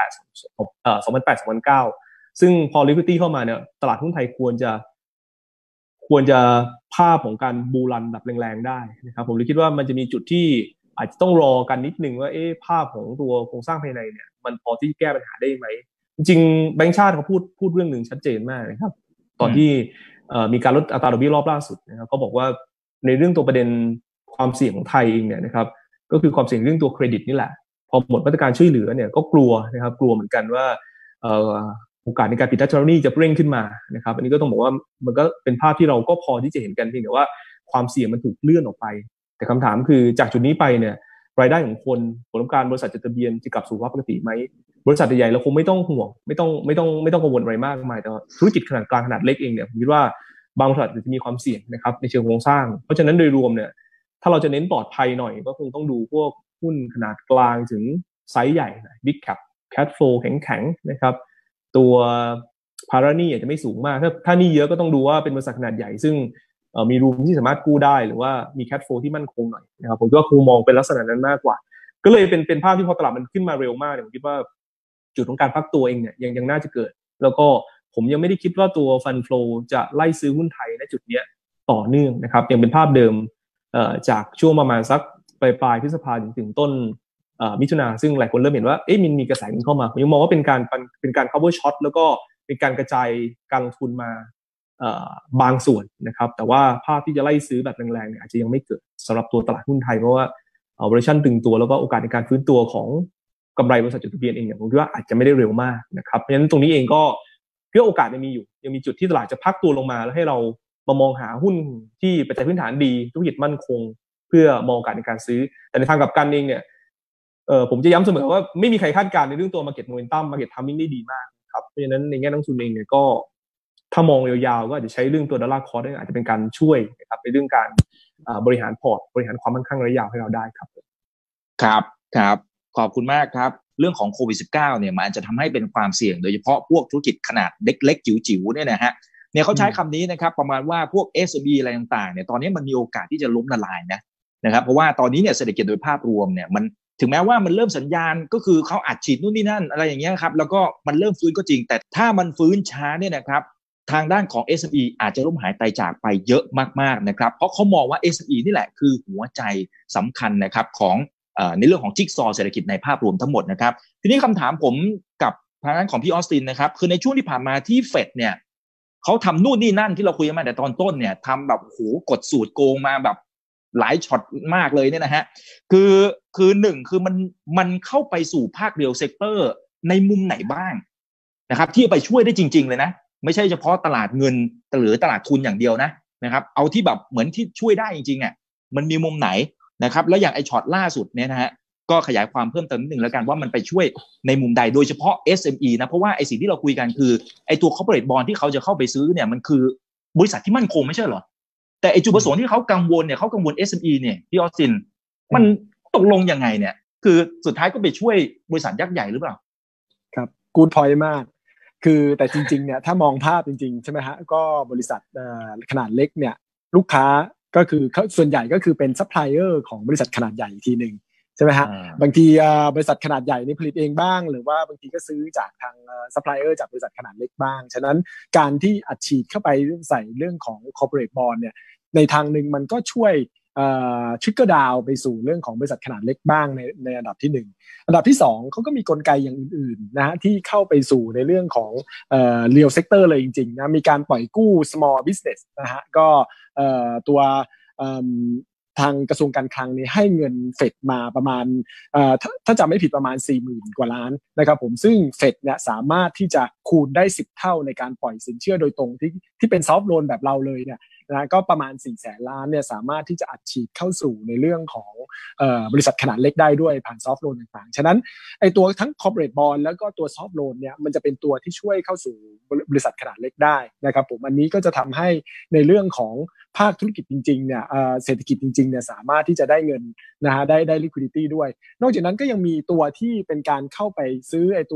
2008-2009ซึ่งพอ liquidity เข้ามาเนี่ยตลาดหุ้นไทยควรจะภาพของการบูรันแบบแรงๆได้นะครับผมเลยคิดว่ามันจะมีจุดที่อาจจะต้องรอกันนิดนึงว่าภาพของตัวโครงสร้างภายในเนี่ยมันพอที่แก้ปัญหาได้ไหมจริงๆแบงก์ชาติเขาพูดเรื่องนึงชัดเจนมากนะครับตอนที่มีการลดอัตราดอกเบี้ยรอบล่าสุดนะครับเขาบอกว่าในเรื่องตัวประเด็นความเสี่ยงของไทยเองเนี่ยนะครับก็คือความเสี่ยงเรื่องตัวเครดิตนี่แหละพอหมดมาตรการช่วยเหลือเนี่ยก็กลัวนะครับกลัวเหมือนกันว่าโอกาสในการปิดดัชนีจะเร่งขึ้นมานะครับอันนี้ก็ต้องบอกว่ามันก็เป็นภาพที่เราก็พอที่จะเห็นกันเพียงแต่ว่าความเสี่ยงมันถูกเลื่อนออกไปแต่คำถามคือจากจุดนี้ไปเนี่ยรายได้ของคนผลประกอบการบริษัทจดทะเบียนจะกลับสู่ภาวะปกติไหมบริษัทใหญ่ๆเราคงไม่ต้องห่วงไม่ต้องกังวลอะไรมากมายแต่ธุรกิจขนาดกลางขนาดเล็กเองเนี่ยผมคิดว่าบางบริษัทจะมีความเสี่ยงนะครับในเชิงโครงสร้างเพราะฉะนั้นโดยรวมเนี่ยถ้าเราจะเน้นปลอดภัยหน่อยก็คงต้องดูพวกหุ้นขนาดกลางถึงไซส์ใหญ่ Big Cap Cash Flow แข็งๆนะครับตัวภาระหนี้อาจจะไม่สูงมากถ้าหนี้เยอะก็ต้องดูว่าเป็นบริษัทขนาดใหญ่ซึ่งมีรูมที่สามารถกู้ได้หรือว่ามี Cash Flow ที่มั่นคงหน่อยนะครับผมก็คงมองเป็นลักษณะนั้นมากกว่าก็เลยเป็นภาพที่พอตลาดมันขึ้นมาเร็วมากผมคิดว่าจุดของการพักตัวเองเนี่ยยังน่าจะเกิดแล้วก็ผมยังไม่ได้คิดว่าตัวฟันโฟลจะไล่ซื้อหุ้นไทยในจุดนี้ต่อเนื่องนะครับยังเป็นภาพเดิมจากช่วงประมาณสักปลายพฤษภาคมถึงต้นมิถุนาซึ่งหลายคนเริ่มเห็นว่ามันมีกระแสเข้ามาผมยังมองว่าเป็นการ cover short แล้วก็เป็นการกระจายการลงทุนมาบางส่วนนะครับแต่ว่าภาพที่จะไล่ซื้อแบบแรงๆเนี่ยอาจจะยังไม่เกิดสำหรับตัวตลาดหุ้นไทยเพราะว่าvaluation ตึงตัวแล้วก็โอกาสในการฟื้นตัวของกำไรบริษัทจดทะเบียนเองเนี่ยผมคิดว่าอาจจะไม่ได้เร็วมากนะครับเพราะฉะนั้นตรงนี้เองก็เพื่อโอกาสยังมีจุดที่ตลาดจะพักตัวลงมาแล้วให้เรามามองหาหุ้นที่ปัจจัยพื้นฐานดีธุรกิจมั่นคงเพื่อมองโอกาสในการซื้อแต่ในทางกลับกันเองเนี่ยผมจะย้ำเสมอว่าไม่มีใครคาดการณ์ในเรื่องตัว market momentum market timing ได้ดีมากครับเพราะฉะนั้นในแง่นักลงทุนเองเนี่ยก็ถ้ามองยาวๆก็อาจจะใช้เรื่องตัวดอลลาร์คอร์สอาจจะเป็นการช่วยนะครับในเรื่องการบริหารพอร์ตบริหารความมั่นคงระยะยาวให้เราได้ครับครับขอบคุณมากครับเรื่องของโควิด -19 เนี่ยมันจะทำให้เป็นความเสี่ยงโดยเฉพาะพวกธุรกิจขนาดเล็กๆจิ๋วๆเนี่ยนะฮะเนี่ยเขาใช้คำนี้นะครับประมาณว่าพวก SME อะไรต่างๆเนี่ยตอนนี้มันมีโอกาสที่จะล้มละลายนะครับเพราะว่าตอนนี้เนี่ยเศรษฐกิจโดยภาพรวมเนี่ยมันถึงแม้ว่ามันเริ่มสัญญาณก็คือเขาอัดฉีดนู่นนี่นั่นอะไรอย่างเงี้ยครับแล้วก็มันเริ่มฟื้นก็จริงแต่ถ้ามันฟื้นช้าเนี่ยนะครับทางด้านของ SME อาจจะล้มหายตายจากไปเยอะมากๆนะครับเพราะเขามองว่า SME นี่แหละคือหัวใจสำคัญนะครับของในเรื่องของจิ๊กซอว์เศรษฐกิจในภาพรวมทั้งหมดนะครับทีนี้คำถามผมกับทางด้านของพี่ออสตินนะครับคือในช่วงที่ผ่านมาที่เฟดเนี่ยเขาทำนู่นนี่นั่นที่เราคุยกันมาแต่ตอนต้นเนี่ยทำแบบโหกดสูตรโกงมาแบบหลายช็อตมากเลยเนี่ยนะฮะคือหนึ่งคือมันเข้าไปสู่ภาคเรียลเซกเตอร์ในมุมไหนบ้างนะครับที่ไปช่วยได้จริงๆเลยนะไม่ใช่เฉพาะตลาดเงินหรือตลาดทุนอย่างเดียวนะครับเอาที่แบบเหมือนที่ช่วยได้จริงๆอ่ะมันมีมุมไหนนะครับแล้วอย่างไอช็อตล่าสุดเนี่ยนะฮะก็ขยายความเพิ่มเติมนิดนึงแล้วกันว่ามันไปช่วยในมุมใดโดยเฉพาะ SME นะเพราะว่าไอสิ่งที่เราคุยกันคือไอตัว corporate bond ที่เขาจะเข้าไปซื้อเนี่ยมันคือบริษัทที่มั่นคงไม่ใช่เหรอแต่ไอจุดประสงค์ที่เขากังวลเนี่ยเขากังวล SME เนี่ยพี่ออสตินมันตกลงยังไงเนี่ยคือสุดท้ายก็ไปช่วยบริษัทยักษ์ใหญ่หรือเปล่าครับกู๊ดพอยต์มากคือแต่จริงๆเนี่ยถ้ามองภาพจริงๆใช่ไหมฮะก็บริษัทขนาดเล็กเนี่ยลูกค้าก็คือส่วนใหญ่ก็คือเป็นซัพพลายเออร์ของบริษัทขนาดใหญ่อีกทีนึงใช่ไหมฮะบางทีบริษัทขนาดใหญ่นี่ผลิตเองบ้างหรือว่าบางทีก็ซื้อจากทางซัพพลายเออร์จากบริษัทขนาดเล็กบ้างฉะนั้นการที่อัดฉีดเข้าไปใส่เรื่องของ corporate bond เนี่ยในทางนึงมันก็ช่วยทริกเกอร์ดาวไปสู่เรื่องของบริษัทขนาดเล็กบ้างในอันดับที่1อันดับที่2เขาก็มีกลไกอย่างอื่นๆนะฮะที่เข้าไปสู่ในเรื่องของreal sector เลยจริงๆนะมีการปล่อยกู้ small business นะฮะก็ตัวทางกระทรวงการคลังนี่ให้เงินเฟดมาประมาณถ้าจำไม่ผิดประมาณ 40,000 กว่าล้านนะครับผมซึ่งเฟดเนี่ยสามารถที่จะคูณได้10เท่าในการปล่อยสินเชื่อโดยตรงที่เป็นซอฟท์โลนแบบเราเลยเนี่ยนะก็ประมาณ 400,000 ล้านเนี่ยสามารถที่จะอัดฉีดเข้าสู่ในเรื่องของบริษัทขนาดเล็กได้ด้วยผ่านซอฟท์โลนต่างๆฉะนั้นไอ้ตัวทั้ง corporate bond แล้วก็ตัวซอฟท์โลนเนี่ยมันจะเป็นตัวที่ช่วยเข้าสู่บริษัทขนาดเล็กได้นะครับผมอันนี้ก็จะทำให้ในเรื่องของภาคธุรกิจจริงๆเนี่ยเศรษฐกิจจริงๆเนี่ยสามารถที่จะได้เงินนะฮะได้ liquidity ด้วยนอกจากนั้นก็ยังมีตัวที่เป็นการเข้าไปซื้อไอ้ตัว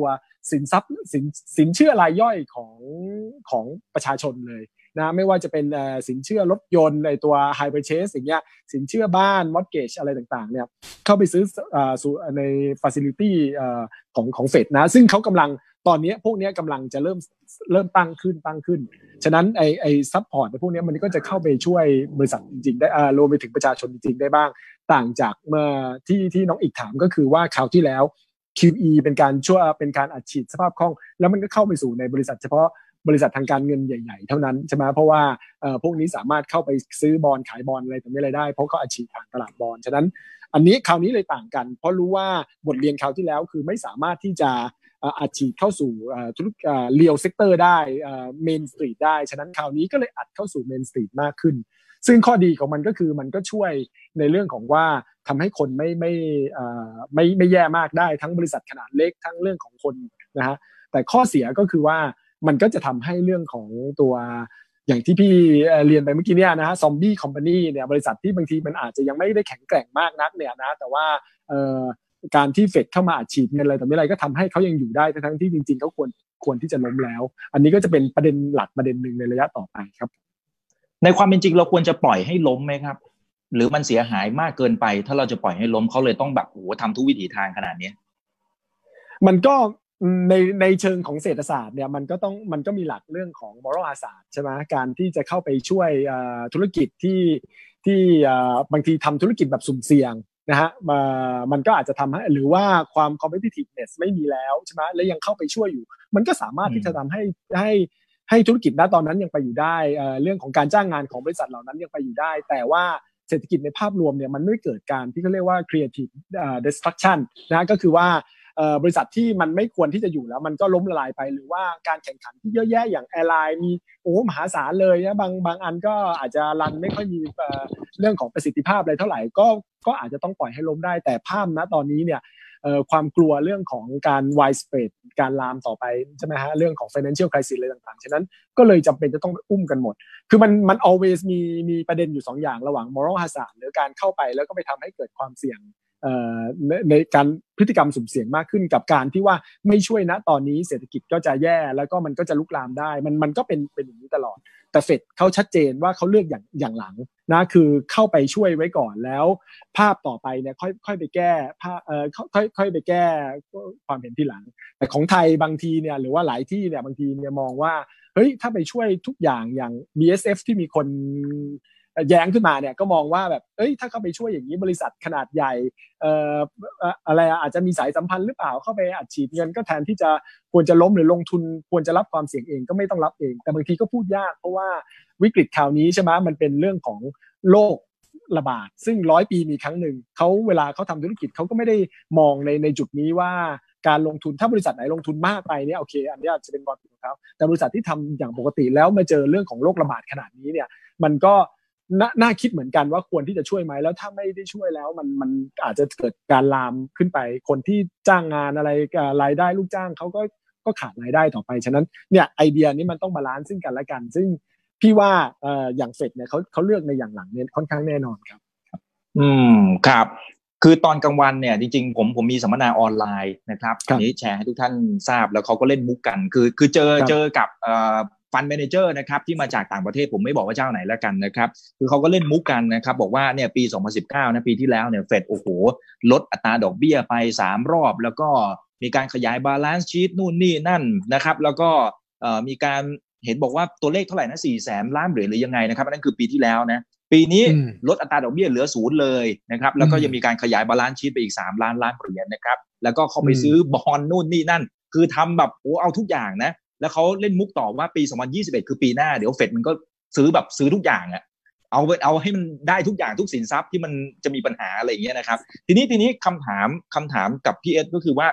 สินทรัพย์สินเชื่อรายย่อยของประชาชนเลยนะไม่ว่าจะเป็นสินเชื่อรถยนต์ในตัว high purchase อย่างเงี้ยสินเชื่อบ้าน mortgage อะไรต่างๆเนี่ยเข้าไปซื้อใน facility ของเฟดนะซึ่งเขากำลังตอนนี้พวกนี้กำลังจะเริ่มตั้งขึ้นฉะนั้นไอ้ซัพพอร์ตพวกนี้มันก็จะเข้าไปช่วยบริษัทจริงๆได้รวมไปถึงประชาชนจริงๆได้บ้างต่างจากเมื่อที่น้องอีกถามก็คือว่าคราวที่แล้ว QE เป็นการอัดฉีดสภาพคล่องแล้วมันก็เข้าไปสู่ในบริษัทเฉพาะบริษัททางการเงินใหญ่ๆเท่านั้นใช่ไหมเพราะว่าพวกนี้สามารถเข้าไปซื้อบอนด์ขายบอนด์อะไรต่างๆอะไรได้เพราะเขาอัดฉีดผ่านตลาดบอนด์ฉะนั้นอันนี้คราวนี้เลยต่างกันเพราะรู้ว่าบทเรียนคราวที่แล้วคือไม่สามารถที่จะอัดฉีดเข้าสู่ธุรกิจเรียลเซกเตอร์ได้เมนสตรีทได้ฉะนั้นคราวนี้ก็เลยอัดเข้าสู่เมนสตรีทมากขึ้นซึ่งข้อดีของมันก็คือมันก็ช่วยในเรื่องของว่าทำให้คนไม่แย่มากได้ทั้งบริษัทขนาดเล็กทั้งเรื่องของคนนะฮะแต่ข้อเสียก็คือว่ามันก็จะทำให้เรื่องของตัวอย่างที่พี่เรียนไปเมื่อกี้เนี่ยนะฮะซอมบี้คอมพานีเนี่ยบริษัทที่บางทีมันอาจจะยังไม่ได้แข็งแกร่งมากนักเนี่ยนะแต่ว่าการที่เฟดเข้ามาอัดฉีดเงินอะไรต่ออะไรก็ทำให้เขายังอยู่ได้ทั้งที่จริงๆเขาควรที่จะล้มแล้วอันนี้ก็จะเป็นประเด็นหลักประเด็นหนึ่งในระยะต่อไปครับในความเป็นจริงเราควรจะปล่อยให้ล้มไหมครับหรือมันเสียหายมากเกินไปถ้าเราจะปล่อยให้ล้มเขาเลยต้องแบบโอ้โหทำทุกวิถีทางขนาดนี้มันก็ในเชิงของเศรษฐศาสตร์เนี่ยมันก็มีหลักเรื่องของ moral hazard ใช่ไหมการที่จะเข้าไปช่วยธุรกิจที่บางทีทำธุรกิจแบบสุ่มเสี่ยงนะฮะมันก็อาจจะทำให้หรือว่าความ competitiveness ไม่มีแล้วใช่ไหมแล้วยังเข้าไปช่วยอยู่มันก็สามารถที่จะทำให้ธุรกิจณตอนนั้นยังไปอยู่ได้เรื่องของการจ้างงานของบริษัทเหล่านั้นยังไปอยู่ได้แต่ว่าเศรษฐกิจในภาพรวมเนี่ยมันไม่เกิดการที่เขาเรียกว่า creative destruction นะก็คือว่าบริษัทที่มันไม่ควรที่จะอยู่แล้วมันก็ล้มละลายไปหรือว่าการแข่งขันที่เยอะแยะอย่างแอร์ไลน์มีมหาศาลเลยนะบางอันก็อาจจะรันไม่ค่อยมีเรื่องของประสิทธิภาพอะไรเท่าไหร่ก็อาจจะต้องปล่อยให้ล้มได้แต่ภาพณตอนนี้เนี่ยความกลัวเรื่องของการ widespread การลามต่อไปใช่ไหมฮะเรื่องของ financial crisis อะไรต่างๆฉะนั้นก็เลยจำเป็นจะต้องอุ้มกันหมดคือมัน always มีประเด็นอยู่2อย่างระหว่าง moral hazard หรือการเข้าไปแล้วก็ไปทำให้เกิดความเสี่ยงในการพฤติกรรมสุ่มเสี่ยงมากขึ้นกับการที่ว่าไม่ช่วยนะตอนนี้เศรษฐกิจก็จะแย่แล้วก็มันก็จะลุกลามได้มันก็เป็นอย่างนี้ตลอดแต่เฟดเขาชัดเจนว่าเขาเลือกอย่างหลังนะคือเข้าไปช่วยไว้ก่อนแล้วภาพต่อไปเนี่ยค่อยไปแก้ค่อยไปแก้ความเห็นที่หลังแต่ของไทยบางทีเนี่ยหรือว่าหลายที่เนี่ยบางทีเนี่ยมองว่าเฮ้ยถ้าไปช่วยทุกอย่างBSF ที่มีคนแย้งขึ้นมาเนี่ยก็มองว่าแบบถ้าเข้าไปช่วยอย่างนี้บริษัทขนาดใหญ่อะไรอาจจะมีสายสัมพันธ์หรือเปล่าเข้าไปอัดฉีดเงินก็แทนที่จะควรจะล้มหรือลงทุนควรจะรับความเสี่ยงเองก็ไม่ต้องรับเองแต่บางทีก็พูดยากเพราะว่าวิกฤตคราวนี้ใช่ไหมมันเป็นเรื่องของโรคระบาดซึ่ง100 ปีมีครั้งหนึ่งเวลาเขาทำธุรกิจเขาก็ไม่ได้มองในจุดนี้ว่าการลงทุนถ้าบริษัทไหนลงทุนมากไปเนี่ยโอเคอันนี้อาจจะเป็นความผิดของเขาแต่บริษัทที่ทำอย่างปกติแล้วมาเจอเรื่องของโรคระบาดขนาดนี้เนี่ยมันก็น่าคิดเหมือนกันว่าควรที่จะช่วยไหมแล้วถ้าไม่ได้ช่วยแล้วมันอาจจะเกิดการลามขึ้นไปคนที่จ้างงานอะไรรายได้ลูกจ้างเขาก็ขาดรายได้ต่อไปฉะนั้นเนี่ยไอเดียนี้มันต้องบาลานซ์ซึ่งกันและกันซึ่งพี่ว่าอย่างเฟดเนี่ยเขาเลือกในอย่างหลังเนี่ยค่อนข้างแน่นอนครับครับคือตอนกลางวันเนี่ยจริงๆผมมีสัมมนาออนไลน์นะครับนี้แชร์ให้ทุกท่านทราบแล้วเขาก็เล่นมุกกันคือเจอกับฟันแมเนเจอร์นะครับที่มาจากต่างประเทศผมไม่บอกว่าเจ้าไหนแล้วกันนะครับคือเขาก็เล่นมุกกันนะครับบอกว่าเนี่ยปี2019นะปีที่แล้วเนี่ยเฟดโอ้โหลดอัตราดอกเบี้ยไป3 รอบแล้วก็มีการขยายบาลานซ์ชีทนู่นนี่นั่นนะครับแล้วก็มีการเห็นบอกว่าตัวเลขเท่าไหร่นะ400,000 ล้านเหรียญหรือยังไงนะครับนั่นคือปีที่แล้วนะปีนี้ลดอัตราดอกเบี้ยเหลือ0เลยนะครับแล้วก็ยังมีการขยายบาลานซ์ชีทไปอีก3 ล้านล้านเหรียญนะครับแล้วก็เข้าไปซื้อบอนด์นู่นนี่นั่นคือทำแบบโอ้เอาทุกอย่างนะแล้วเขาเล่นมุกต่อว่าปี2021คือปีหน้าเดี๋ยวเฟดมันก็ซื้อทุกอย่างอ่ะเอาให้มันได้ทุกอย่างทุกสินทรัพย์ที่มันจะมีปัญหาอะไรอย่างเงี้ยนะครับทีนี้คำถามกับพี่เอสก็คือว่า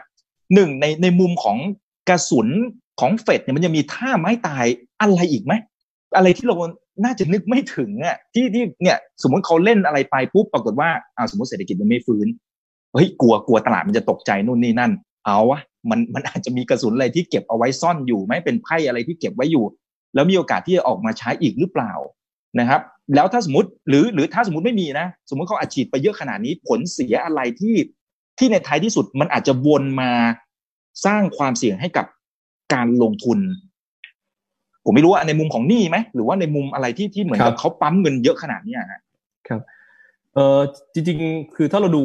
1ในมุมของกระสุนของเฟดเนี่ยมันจะมีท่าไม้ตายอะไรอีกไหมอะไรที่เราน่าจะนึกไม่ถึงอ่ะที่เนี่ยสมมติเขาเล่นอะไรไปปุ๊บปรากฏว่าสมมติเศรษฐกิจมันไม่ฟื้นเฮ้ยกลัวตลาดมันจะตกใจนู่นนี่นั่นเอาวะมันอาจจะมีกระสุนอะไรที่เก็บเอาไว้ซ่อนอยู่ไหมเป็นไพ่อะไรที่เก็บไว้อยู่แล้วมีโอกาสที่จะออกมาใช้อีกหรือเปล่านะครับแล้วถ้าสมมติหรือถ้าสมมติไม่มีนะสมมติเขาอัดฉีดไปเยอะขนาดนี้ผลเสียอะไรที่ในท้ายที่สุดมันอาจจะวนมาสร้างความเสี่ยงให้กับการลงทุนผมไม่รู้ว่าในมุมของหนี้ไหมหรือว่าในมุมอะไรที่เหมือนกับเขาปั๊มเงินเยอะขนาดนี้ครับจริงๆคือถ้าเราดู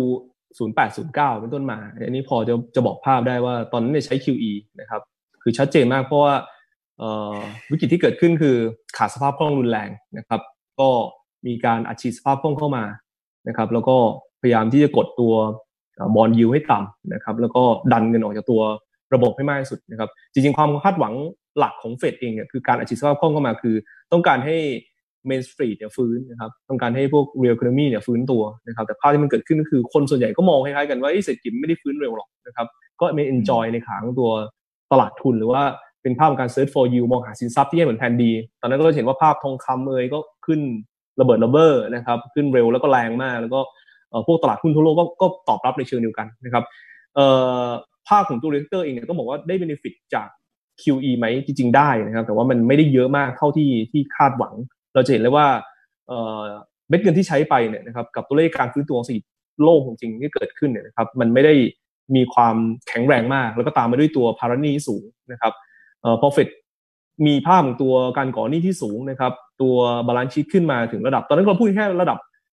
0809เป็นต้นมาอันนี้พอจะบอกภาพได้ว่าตอนนั้นเนี่ยใช้ QE นะครับคือชัดเจนมากเพราะว่าวิกฤตที่เกิดขึ้นคือขาดสภาพคล่องรุนแรงนะครับก็มีการอัดฉีดสภาพคล่องเข้ามานะครับแล้วก็พยายามที่จะกดตัวบอนด์ยิลด์ให้ต่ำนะครับแล้วก็ดันเงินออกจากตัวระบบให้มากที่สุดนะครับจริงๆความคาดหวังหลักของเฟดเองเนี่ยคือการอัดฉีดสภาพคล่องเข้ามาคือต้องการให้ Main Street เนี่ยฟื้นนะครับต้องการให้พวก Real Economy เนี่ยฟื้นตัวนะครับแต่ภาพที่มันเกิดขึ้นก็คือคนส่วนใหญ่ก็มองคล้ายๆกันว่าเศรษฐกิจไม่ได้ฟื้นเร็วหรอกนะครับก็ไม่ enjoy ในขาของตัวตลาดทุนหรือว่าเป็นภาพของการ search for yield มองหาสินทรัพย์ที่ให้เหมือนแผนดีตอนนั้นก็เห็นว่าภาพทองคำก็ขึ้นระเบิดระเบ้อนะครับขึ้นเร็วแล้วก็แรงมากแล้วก็พวกตลาดหุ้นทั่วโลกก็ตอบรับในเชิงเดียวกันนะครับภาพของตัว sector เองเนี่ยต้องบอกว่าได้ benefit จาก QE ไหมจริงๆได้นะครับแต่ว่ามันไม่ได้เยอะมากเท่าที่คาดหวังเราจะเห็นเลยว่าเม็ดเงินที่ใช้ไปเนี่ยนะครับกับตัวเลขการฟื้นตัวของเศรษฐกิจโลกจริงๆที่เกิดขึ้นเนี่ยนะครับมันไม่ได้มีความแข็งแรงมากแล้วก็ตามมาด้วยตัวภาระหนี้สูงนะครับพอเฟดมีภาพของตัวการก่อหนี้ที่สูงนะครับตัวบาลานซ์ชีทขึ้นมาถึงระดับตอนนั้นเราพูดแค่ระดับ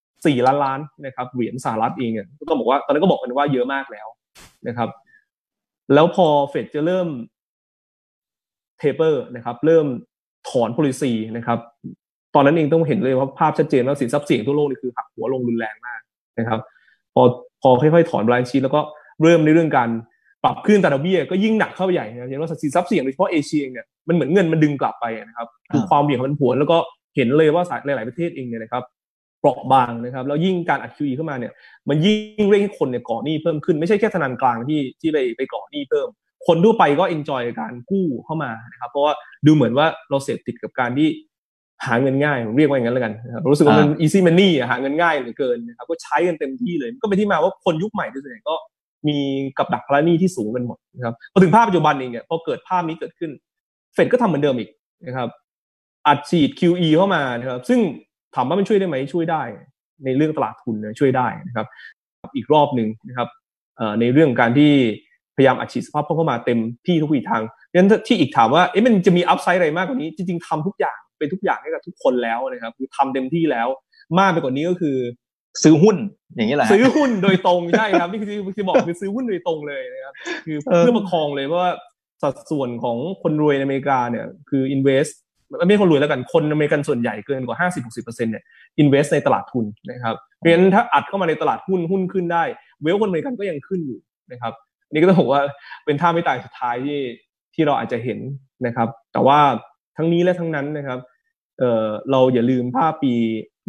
4 ล้านล้านนะครับเหรียญสหรัฐเองเนี่ยก็ต้องบอกว่าตอนนั้นก็บอกกันว่าเยอะมากแล้วนะครับแล้วพอเฟดจะเริ่มเทเปอร์นะครับเริ่มถอน policy นะครับตอนนั้นเองต้องเห็นเลยว่าภาพชัดเจนว่าสินทรัพย์เสี่ยงทั่วโลกนี่คือหักหัวลงรุนแรงมากนะครับพอค่อยๆถอนบาลานซ์ชีทแล้วก็เริ่มในเรื่องการปรับขึ้นอัตราดอกเบี้ยก็ยิ่งหนักเข้าไปใหญ่นะเห็นว่าสินทรัพย์เสี่ยงโดยเฉพาะเอเชียเนี่ยมันเหมือนเงินมันดึงกลับไปนะครับคือความเบี่ยงผันผวนแล้วก็เห็นเลยว่าหลายๆประเทศเองเนี่ยนะครับเปราะบางนะครับแล้วยิ่งการอัด QE เข้ามาเนี่ยมันยิ่งเร่งให้คนเนี่ยก่อหนี้เพิ่มขึ้นไม่ใช่แค่ธนาคารกลางที่ไปก่อหนี้เพิ่มคนทั่วไปก็เอนจอยการกู้เข้ามานะครับเพราะว่าดูเหมือนว่าเราเสพติดกับการที่หาเงินง่ายผมเรียกว่าอย่างนั้นแล้วกันรู้สึกว่ามัน easy money หาเงินง่ายเหลือเกินนะครับก็ใช้กันเต็มที่เลยก็เป็นที่มาว่าคนยุคใหม่ส่วนใหญ่ก็มีกับดักภาระหนี้ที่สูงกันหมดนะครับพอถึงภาพปัจจุบันเองเนี่ยพอเกิดภาพนี้เกิดขึ้นเฟดก็ทำเหมือนเดิมอีกนะครับอัดฉีด QE เข้ามานะครับซึ่งถามว่ามันช่วยได้ไหมช่วยได้ในเรื่องตลาดทุนช่วยได้นะครับอีกรอบนึงนะครับในเรื่องการที่พยายามอัดฉีดสภาพคล่องเข้ามาเต็มที่ทุกวิถีทางงั้นที่อีกถามว่ามันจะมีอัพไซด์อะไรมากกว่านี้จริงๆทำทุกอย่างเป็นทุกอย่างให้กับทุกคนแล้วนะครับคือทำเต็มที่แล้วมากไปกว่านี้ก็คือซื้อหุ้นอย่างนี้แหละซื้อหุ้นโดยตรงใช่ครับนี่คือบอกคือซื้อหุ้นโดยตรงเลยนะครับคือเพื่อประคองเลยเพราะว่าสัดส่วนของคนรวยในอเมริกาเนี่ยคือ invest ไม่คนรวยแล้วกันคนอเมริกันส่วนใหญ่เกินกว่า 50-60% เนี่ย invest ในตลาดทุนนะครับเพราะฉะนั้นถ้าอัดเข้ามาในตลาดหุ้นขึ้นได้เวลคนอเมริกันก็ยังขึ้นอยู่นะครับนี่ก็ต้องบอกว่าเป็นท่าไม่ตายสุดท้ายที่เราอาจจะเห็นนะครับแต่ว่าทั้งนี้และทั้งนั้นนะครับเราอย่าลืมภาพปี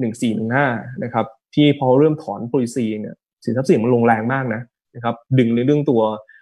1415นะครับที่พอเริ่มถอน policy เนี่ยสินทรัพย์เสี่ยงมันลงแรงมากนะครับดึงในเรื่องตัว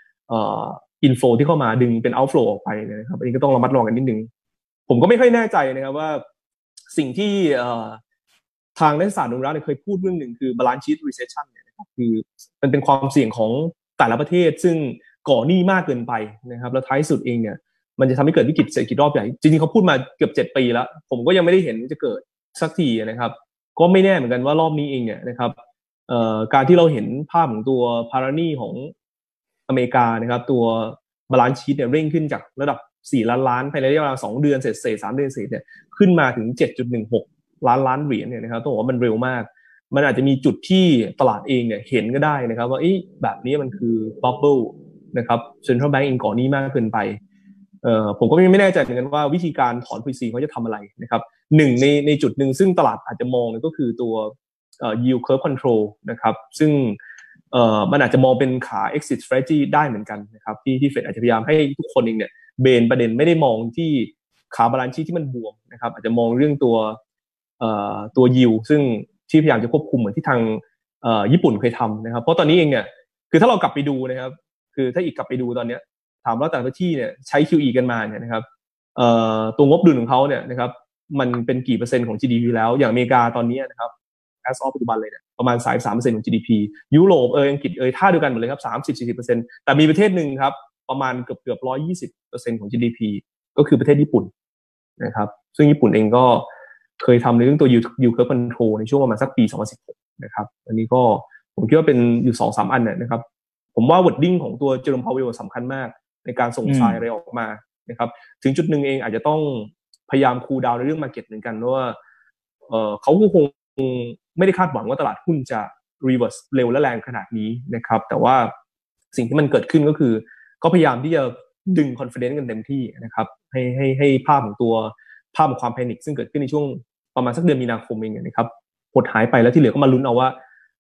inflow ที่เข้ามาดึงเป็น outflow ออกไปนะครับอันนี้ก็ต้องระมัดระวังกันนิดนึงผมก็ไม่ค่อยแน่ใจนะครับว่าสิ่งที่ทางนักศึกษาดุลรัฐเคยพูดเรื่องหนึ่งคือ balance sheet recession เนี่ยนะครับคือมันเป็นความเสี่ยงของแต่ละประเทศซึ่งก่อหนี้มากเกินไปนะครับแล้วท้ายสุดเองเนี่ยมันจะทำให้เกิดวิกฤตเศรษฐกิจรอบใหญ่จริงๆเขาพูดมาเกือบ7 ปีแล้วผมก็ยังไม่ได้เห็นจะเกิดสักทีนะครับก็ไม่แน่เหมือนกันว่ารอบนี้เองเนี่ยนะครับการที่เราเห็นภาพของตัวภาระหนี้ของอเมริกานะครับตัวบาลานซ์ชีทเนี่ยเร่งขึ้นจากระดับ4 ล้านล้านภายในระยะเวลา2 เดือนเศษ3 เดือนเศษเนี่ยขึ้นมาถึง 7.16 ล้านเหรียญเนี่ยนะครับต้องบอกว่ามันเร็วมากมันอาจจะมีจุดที่ตลาดเองเนี่ยเห็นก็ได้นะครับว่าแบบนี้มันคือบับเบิ้ลนะครับเซ็นทรัลแบงก์เองก่อหนี้มากเกินไปผมก็ไม่แน่ใจเหมือนกันว่าวิธีการถอน policy เขาจะทำอะไรนะครับหนึ่งในจุดหนึ่งซึ่งตลาดอาจจะมองก็คือตัวyield curve control นะครับซึ่งมันอาจจะมองเป็นขา exit strategy ได้เหมือนกันนะครับที่เฟดอาจจะพยายามให้ทุกคนเองเนี่ยเบนประเด็นไม่ได้มองที่ขา balance sheet ที่มันบวมนะครับอาจจะมองเรื่องตัว yield ซึ่งที่พยายามจะควบคุมเหมือนที่ทางญี่ปุ่นเคยทำนะครับเพราะตอนนี้เองเนี่ยคือถ้าเรากลับไปดูนะครับคือถ้าอีกกลับไปดูตอนนี้ถามว่าแต่ละที่เนี่ยใช้ QE กันมาเนี่ยนะครับตัวงบดุลของเขาเนี่ยนะครับมันเป็นกี่เปอร์เซ็นต์ของ GDP แล้วอย่างอเมริกาตอนนี้นะครับ as of ปัจจุบันเลยเนี่ยประมาณ 33% ของ GDP ยุโรปอังกฤษท่าเดียวกันหมดเลยครับ 30-40% แต่มีประเทศนึงครับประมาณเกือบ 120% ของ GDP ก็คือประเทศญี่ปุ่นนะครับซึ่งญี่ปุ่นเองก็เคยทำในเรื่องตัว yield curve control ในช่วงประมาณสักปี2016นะครับอันนี้ก็ผมคิดว่าเป็นอยู่ 2-3 อันนะครับผมว่า wording ของตัวเจอร์ม พาวเวลสำคัญมากในการส่งทรายอะไรออกมานะครับถึงจุดหนึ่งเองอาจจะต้องพยายามคูลดาวน์ในเรื่อง market เหมือนกันว่าเขาก็คงไม่ได้คาดหวังว่าตลาดหุ้นจะ reverse เร็วและแรงขนาดนี้นะครับแต่ว่าสิ่งที่มันเกิดขึ้นก็คือก็พยายามที่จะดึง confidence กันเต็มที่นะครับให้ภาพของความแพนิคซึ่งเกิดขึ้นในช่วงประมาณสักเดือนมีนาคมเองนะครับหดหายไปแล้วที่เหลือก็มาลุ้นเอาว่า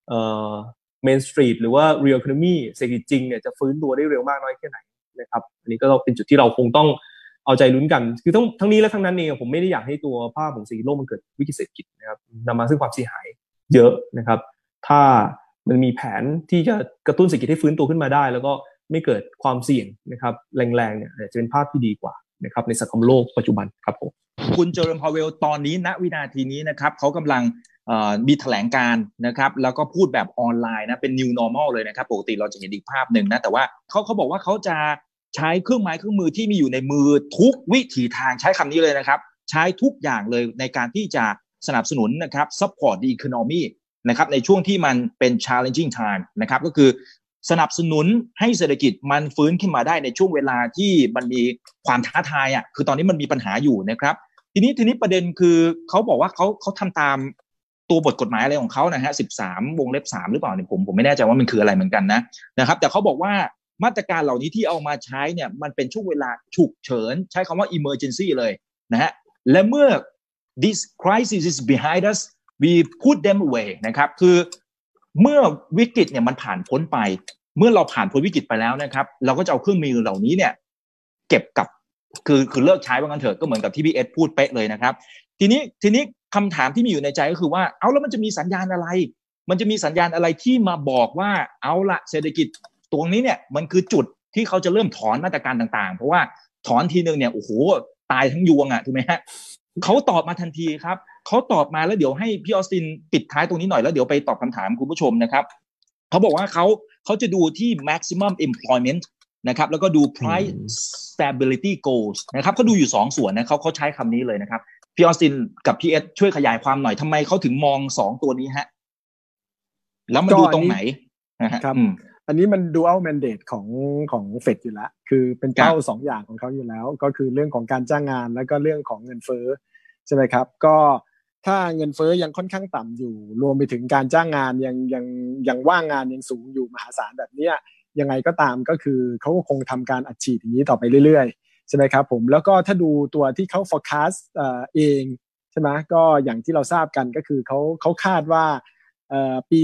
Main Street หรือว่า Real Economy เศรษฐกิจจริงเนี่ยจะฟื้นตัวได้เร็วมากน้อยแค่ไหนนะครับอันนี้ก็เป็นจุดที่เราคงต้องเอาใจลุ้นกันคือทั้งนี้และทั้งนั้นเองผมไม่ได้อยากให้ตัวภาพของเศรษฐกิจโลกมันเกิดวิกฤตเศรษฐกิจนะครับนำมาซึ่งความเสียหายเยอะนะครับถ้ามันมีแผนที่จะกระตุ้นเศรษฐกิจให้ฟื้นตัวขึ้นมาได้แล้วก็ไม่เกิดความเสี่ยงนะครับแรงๆเนี่ยจะเป็นภาพที่ดีกว่านะครับในสังคมโลกปัจจุบันครับผมคุณเจอร์มพาวเวลตอนนี้ณวินาทีนี้นะครับเขากำลังมีแถลงการนะครับแล้วก็พูดแบบออนไลน์นะเป็น new normal เลยนะครับปกติเราจะเห็นอีกภาพหนึ่งนะแต่ว่าเขาบอกว่าเขาจะใช้เครื่องไม้เครื่องมือที่มีอยู่ในมือทุกวิถีทางใช้คำนี้เลยนะครับใช้ทุกอย่างเลยในการที่จะสนับสนุนนะครับ support the economy นะครับในช่วงที่มันเป็น challenging time นะครับก็คือสนับสนุนให้เศรษฐกิจมันฟื้นขึ้นมาได้ในช่วงเวลาที่มันมีความท้าทายคือตอนนี้มันมีปัญหาอยู่นะครับทีนี้ประเด็นคือเขาบอกว่าเขาทำตามตัวบทกฎหมายอะไรของเขานะฮะ13 วงเล็บ 3หรือเปล่าเนี่ยผมไม่แน่ใจว่ามันคืออะไรเหมือนกันนะครับแต่เขาบอกว่ามาตรการเหล่านี้ที่เอามาใช้เนี่ยมันเป็นช่วงเวลาฉุกเฉินใช้คำว่า emergency เลยนะฮะและเมื่อ this crisis is behind us we put them away นะครับคือเมื่อวิกฤตเนี่ยมันผ่านพ้นไปเมื่อเราผ่านพ้นวิกฤตไปแล้วนะครับเราก็จะเอาเครื่องมือเหล่านี้เนี่ยเก็บกับคือเลิกใช้ว่างั้นเถอะก็เหมือนกับที่พี่เอสพูดเป๊ะเลยนะครับทีนี้คำถามที่มีอยู่ในใจก็คือว่าเอาแล้วมันจะมีสัญญาณอะไรที่มาบอกว่าเอาละเศรษฐกิจตรงนี้เนี่ยมันคือจุดที่เขาจะเริ่มถอนมาตรการต่างๆเพราะว่าถอนทีนึงเนี่ยโอ้โหตายทั้งยวงถูกไหมฮะเขาตอบมาทันทีครับเขาตอบมาแล้วเดี๋ยวให้พี่ออสตินปิดท้ายตรงนี้หน่อยแล้วเดี๋ยวไปตอบคำถามคุณผู้ชมนะครับเขาบอกว่าเขาจะดูที่ maximum employment นะครับแล้วก็ดู price stability goals นะครับเขาดูอยู่2ส่วนนะเขาใช้คำนี้เลยนะครับพี่ออสตินกับพี่เอสช่วยขยายความหน่อยทำไมเขาถึงมอง2ตัวนี้ฮะแล้วมันดูตรงไหนครับอันนี้มัน dual mandate ของเฟดอยู่แล้วคือเป็นเป้า2อย่างของเขาอยู่แล้วก็คือเรื่องของการจ้างงานแล้วก็เรื่องของเงินเฟ้อใช่ไหมครับก็ถ้าเงินเฟ้อยังค่อนข้างต่ำอยู่รวมไปถึงการจ้างงานยังว่างงานยังสูงอยู่มหาศาลแบบนี้ยังไงก็ตามก็คือเขาก็คงทำการอัดฉีดอย่างนี้ต่อไปเรื่อยๆใช่ไหมครับผมแล้วก็ถ้าดูตัวที่เขา forecast เองใช่ไหมก็อย่างที่เราทราบกันก็คือเขาคาดว่าปี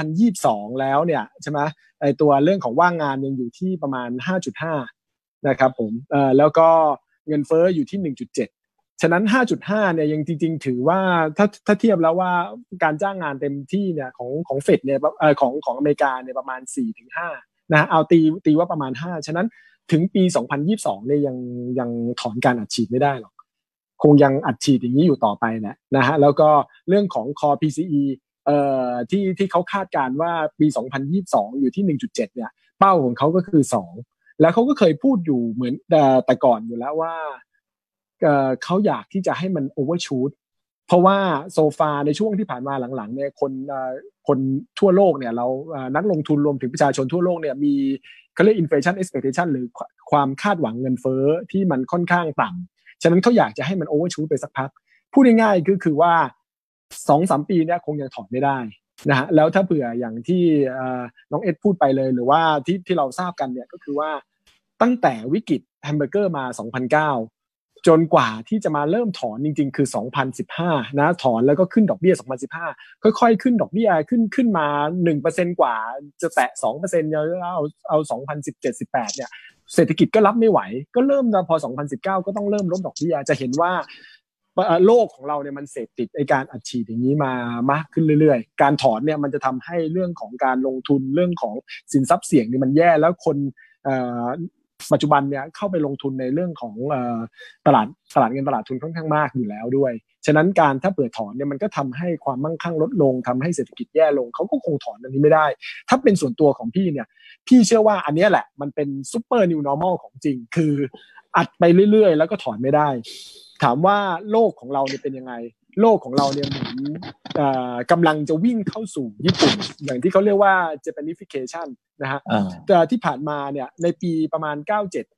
2022แล้วเนี่ยใช่ไหมไอตัวเรื่องของว่างงานยังอยู่ที่ประมาณ 5.5 นะครับผมแล้วก็เงินเฟ้ออยู่ที่ 1.7 ฉะนั้น 5.5 เนี่ยยังจริงๆถือว่าถ้าเทียบแล้วว่าการจ้างงานเต็มที่เนี่ยของเฟดเนี่ยของอเมริกาเนี่ยประมาณ 4-5 นะเอาตีว่าประมาณ 5 ฉะนั้นถึงปี2022เนี่ยยังถอนการอัดฉีดไม่ได้หรอกคงยังอัดฉีดอย่างนี้อยู่ต่อไปนะฮะแล้วก็เรื่องของ Core PCEที่เขาคาดการว่าปี2022อยู่ที่ 1.7 เนี่ยเป้าของเขาก็คือ2แล้วเขาก็เคยพูดอยู่เหมือนแต่ก่อนอยู่แล้วว่าเขาอยากที่จะให้มัน overshoot เพราะว่าโซฟาในช่วงที่ผ่านมาหลังๆเนี่ยคนทั่วโลกเนี่ยเรานักลงทุนรวมถึงประชาชนทั่วโลกเนี่ยมีเขาเรียก inflation expectation หรือความคาดหวังเงินเฟ้อที่มันค่อนข้างต่ำฉะนั้นเขาอยากจะให้มัน overshoot ไปสักพักพูดง่ายๆคือว่า 2-3 ปีเนี่ยคงยังถอนไม่ได้นะฮะแล้วถ้าเผื่ออย่างที่น้องเอ็ดพูดไปเลยหรือว่าที่เราทราบกันเนี่ยก็คือว่าตั้งแต่วิกฤตแฮมเบอร์เกอร์มา2009จนกว่าที่จะมาเริ่มถอนจริงๆคือ2015นะถอนแล้วก็ขึ้นดอกเบี้ย2015ค่อยๆขึ้นดอกเบี้ยขึ้นมา 1% กว่าจะแตะ 2% แล้วเอา2017-18เนี่ยเศรษฐกิจก็รับไม่ไหวก็เริ่มพอ2019ก็ต้องเริ่มลดดอกเบี้ยจะเห็นว่าโลกของเราเนี่ยมันเสพติดไอ้การอัดฉีดอย่างนี้มามากขึ้นเรื่อยๆการถอนเนี่ยมันจะทำให้เรื่องของการลงทุนเรื่องของสินทรัพย์เสี่ยงนี่มันแย่แล้วคนปัจจุบันเนี่ยเข้าไปลงทุนในเรื่องของตลาดเงินตลาดทุนค่อนข้างมากอยู่แล้วด้วยฉะนั้นถ้าเปิดถอนเนี่ยมันก็ทำให้ความมั่งคั่งลดลงทำให้เศรษฐกิจแย่ลงเขาก็คงถอนอันนี้ไม่ได้ถ้าเป็นส่วนตัวของพี่เนี่ยพี่เชื่อว่าอันนี้แหละมันเป็นซุปเปอร์นิวนอร์มอลของจริงคืออัดไปเรื่อยๆแล้วก็ถอนไม่ได้ถามว่าโลกของเราเนี่ยเป็นยังไงโลกของเราเนี่ยเหมือนกำลังจะวิ่งเข้าสู่ญี่ปุ่นอย่างที่เขาเรียกว่า Japanification นะฮะแต่ที่ผ่านมาเนี่ยในปีประมาณ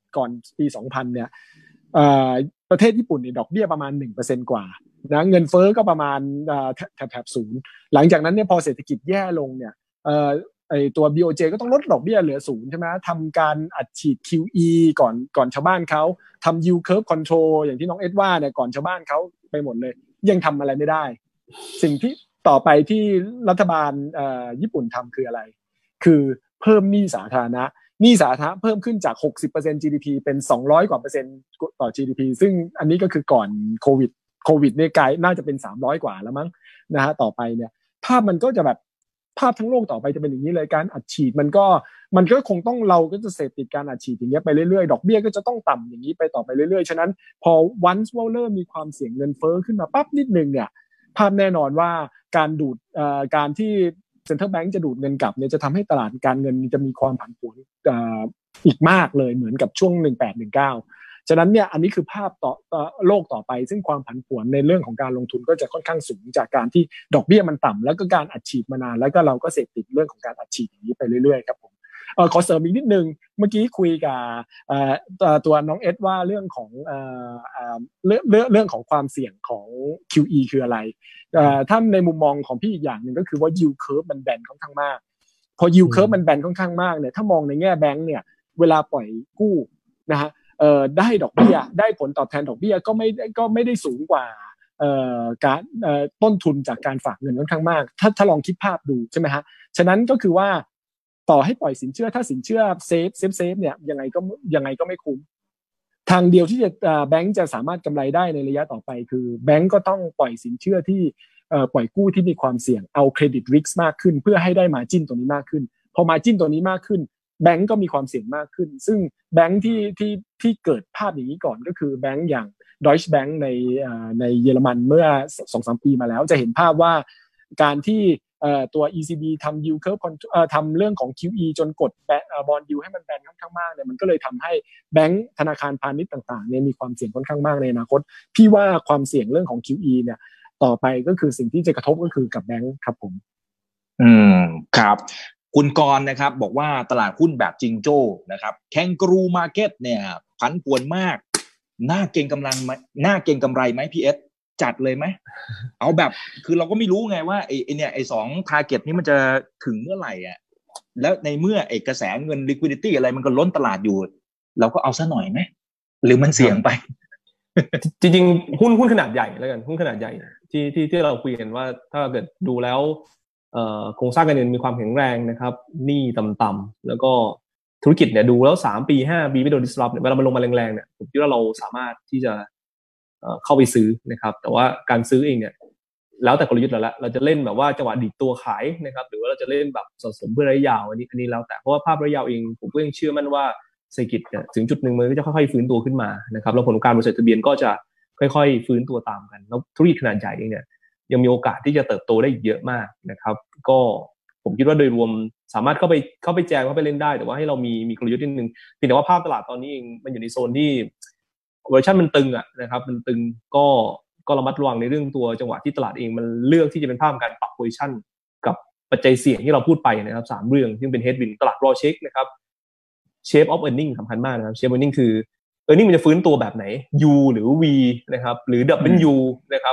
ก่อนปี 2000 เนี่ยประเทศญี่ปุ่นเนี่ยดอกเบี้ยประมาณ 1% กว่านะเงินเฟ้อก็ประมาณแถบศูนย์หลังจากนั้นเนี่ยพอเศรษฐกิจแย่ลงเนี่ยไอตัว BOJ ก็ต้องลดดอกเบี้ยเหลือศูนย์ใช่ไหมทำการอัดฉีด QE ก่อนชาวบ้านเขาทำ yield curve control อย่างที่น้องเอ็ดว่าเนี่ยก่อนชาวบ้านเขาไปหมดเลยยังทำอะไรไม่ได้สิ่งที่ต่อไปที่รัฐบาลญี่ปุ่นทำคืออะไรคือเพิ่มหนี้สาธารณะเพิ่มขึ้นจาก 60% GDP เป็น200กว่า% ต่อ GDP ซึ่งอันนี้ก็คือก่อนโควิดเนี่ยกลายน่าจะเป็น300กว่าแล้วมั้งนะฮะต่อไปเนี่ยภาพมันก็จะแบบภาพทั้งโลกต่อไปจะเป็นอย่างนี้เลยการอัดฉีดมันก็คงต้องเราก็จะเสพติดการอัดฉีดอย่างเงี้ยไปเรื่อยๆดอกเบี้ยก็จะต้องต่ำอย่างนี้ไปต่อไปเรื่อยๆฉะนั้นพอ once ว่าเริ่มมีความเสี่ยงเงินเฟ้อขึ้นมาปั๊บนิดนึงเนี่ยภาพแน่นอนว่าการที่เซ็นทรัลแบงก์จะดูดเงินกลับเนี่ยจะทำให้ตลาดการเงินจะมีความผันผวนอีกมากเลยเหมือนกับช่วง1819ฉะนั้นเนี่ยอันนี้คือภาพต่อโลกต่อไปซึ่งความผันผวนในเรื่องของการลงทุนก็จะค่อนข้างสูงจากการที่ดอกเบี้ยมันต่ำแล้วก็การอัดฉีดมานานแล้วก็เราก็เสพติดเรื่องของการอัดฉีดอย่างนี้ไปเรื่อยๆครับผมขอเสริมอีกนิดนึงเมื่อกี้คุยกับตัวน้องเอสว่าเรื่องของเรื่องของความเสี่ยงของ QE คืออะไรถ้าในมุมมองของพี่อีกอย่างหนึ่งก็คือว่า yield curve มันแบนค่อนข้างมากพอ yield curve มันแบนค่อนข้างมากเนี่ยถ้ามองในแง่แบงก์เนี่ยเวลาปล่อยกู้นะฮะได้ดอกเบี้ยได้ผลตอบแทนดอกเบี้ยก็ไม่ได้สูงกว่าการต้นทุนจากการฝากเงินค่อนข้างมากถ้าลองคิดภาพดูใช่ไหมฮะฉะนั้นก็คือว่าต่อให้ปล่อยสินเชื่อถ้าสินเชื่อเซฟเนี่ยยังไงก็ไม่คุ้มทางเดียวที่จะแบงก์จะสามารถกำไรได้ในระยะต่อไปคือแบงก์ก็ต้องปล่อยสินเชื่อที่ปล่อยกู้ที่มีความเสี่ยงเอาเครดิตริสก์มากขึ้นเพื่อให้ได้มาร์จิ้นตัวนี้มากขึ้นพอมาร์จิ้นตัวนี้มากขึ้นแบงก์ก็มีความเสี่ยงมากขึ้นซึ่งแบงก์ที่เกิดภาพอย่างนี้ก่อนก็คือแบงก์อย่าง Deutsche Bank ในเยอรมันเมื่อ 2-3 ปีมาแล้วจะเห็นภาพว่าการที่ตัว ECB ทำ yield curve ทำเรื่องของ QE จนกดบอนด์ยิลด์ให้มันแบนค่อนข้างมากเนี่ยมันก็เลยทำให้แบงก์ธนาคารพาณิชย์ต่างๆเนี่ยมีความเสี่ยงค่อนข้างมากในอนาคตพี่ว่าความเสี่ยงเรื่องของ QE เนี่ยต่อไปก็คือสิ่งที่จะกระทบก็คือกับแบงก์ครับผมครับคุณกรณ์นะครับบอกว่าตลาดหุ้นแบบจิงโจ้นะครับแคนการูมาร์เก็ตเนี่ยผันผวนมากน่าเก็งกำไรไหมพี่เอสจัดเลยไหมเอาแบบคือเราก็ไม่รู้ไงว่าไอ้เนี่ยไอ้2 target นี้มันจะถึงเมื่อไหร่อ่ะแล้วในเมื่อไอ้กระแสเงิน liquidity อะไรมันก็ล้นตลาดอยู่เราก็เอาซะหน่อยไหมหรือมันเสี่ยงไปจริงๆหุ้นขนาดใหญ่แล้วกันหุ้นขนาดใหญ่ที่เราคุยกันว่าถ้าเกิดดูแล้วโครงสร้างการเงินมีความแข็งแรงนะครับหนี้ต่ำๆแล้วก็ธุรกิจเนี่ยดูแล้ว3 ปี 5 ปีไม่โดน disrupt เนี่ยเวลามันลงมาแรงๆเนี่ยผมคิดว่าเราสามารถที่จะเข้าไปซื้อนะครับแต่ว่าการซื้อเองเนี่ยแล้วแต่กลยุทธ์เราจะเล่นแบบว่าจังหวะดีดตัวขายนะครับหรือว่าเราจะเล่นแบบสะสมเพื่อระยะยาวอันนี้แล้วแต่เพราะว่าภาพระยะยาวเองผมก็ยังเชื่อมั่นว่าเศรษฐกิจเนี่ยถึงจุดนึงมันก็จะค่อยๆฟื้นตัวขึ้นมานะครับแล้วผลของการบริษัททะเบียนก็จะค่อยๆฟื้นตัวตามกันแล้วธุรกิจขนาดใหญ่เองเนี่ยยังมีโอกาสที่จะเติบโตได้อีกเยอะมากนะครับก็ผมคิดว่าโดยรวมสามารถเข้าไปแจมเข้าไปเล่นได้แต่ว่าให้เรามีกลยุทธ์นิดนึงเพียงแต่ว่าภาพตลาดตอนนี้เองมันอยู่ในโซนที่เวอร์ชันมันตึงอ่ะนะครับมันตึงก็ระมัดระวังในเรื่องตัวจังหวะที่ตลาดเองมันเลือกที่จะเป็นภาพการปรับโพซิชั่นกับปัจจัยเสี่ยงที่เราพูดไปนะครับ3เรื่องที่เป็นเฮดวินตลาดรอเช็คนะครับshape of earning สำคัญมากนะครับ shape earning คือ earning มันจะฟื้นตัวแบบไหน U หรือ V นะครับหรือ W นะครับ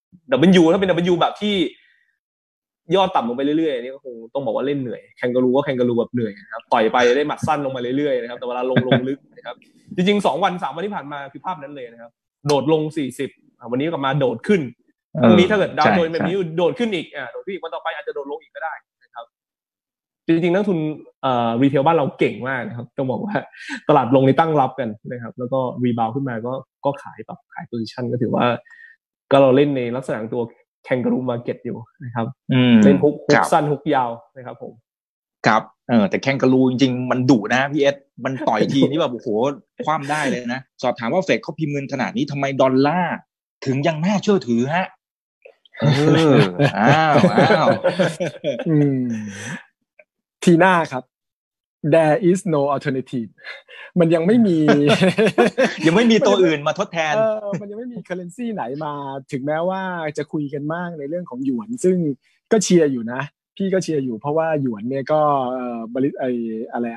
W ถ้าเป็น W แบบที่ยอดต่ำลงไปเรื่อยๆนี่ก็คงต้องบอกว่าเล่นเหนื่อยแคนการูแบบเหนื่อยนะครับต่อยไปได้หมัดสั้นลงมาเรื่อยๆนะครับแต่เวลาลงลึกนะครับจริงๆ2 วัน 3 วันที่ผ่านมาคือภาพนั้นเลยนะครับโดดลง40วันนี้กลับมาโดดขึ้นพรุ่งนี้ถ้าเกิดดาวโจนส์แบบนี้โดดขึ้นอีกโดดขึ้นอีกวันต่อไปอาจจะโดดลงอีกก็ได้นะครับจริงๆนักทุนรีเทลบ้านเราเก่งมากนะครับต้องบอกว่าตลาดลงนี่ตั้งรับกันนะครับแล้วก็รีบาวขึ้นมาก็ขายโพซิชั่นก็ถือว่าก็เราเล่นในลักษณะตัวแคนการูมาร์เก็ตอยู่นะครับเล่นฮุกสั้นฮุกยาวนะครับผมครับแต่แคนการูจริงๆมันดุนะพี่เอสมันต่อยทีนี่แบบโอ้โหคว่ำได้เลยนะสอบถามว่าเฟดเขาพิมพ์เงินขนาดนี้ทำไมดอลลาร์ถึงยังน่าเชื่อถือฮะอ้าวทีหน้าครับ there is no alternative มันยังไม่มียังไม่มีตัวอื่นมาทดแทนมันยังไม่มี currency ไหนมาถึงแม้ว่าจะคุยกันมากในเรื่องของหยวนซึ่งก็เชียร์อยู่นะพี่ก็เชียร์อยู่เพราะว่าหยวนเนี่ยก็อะไร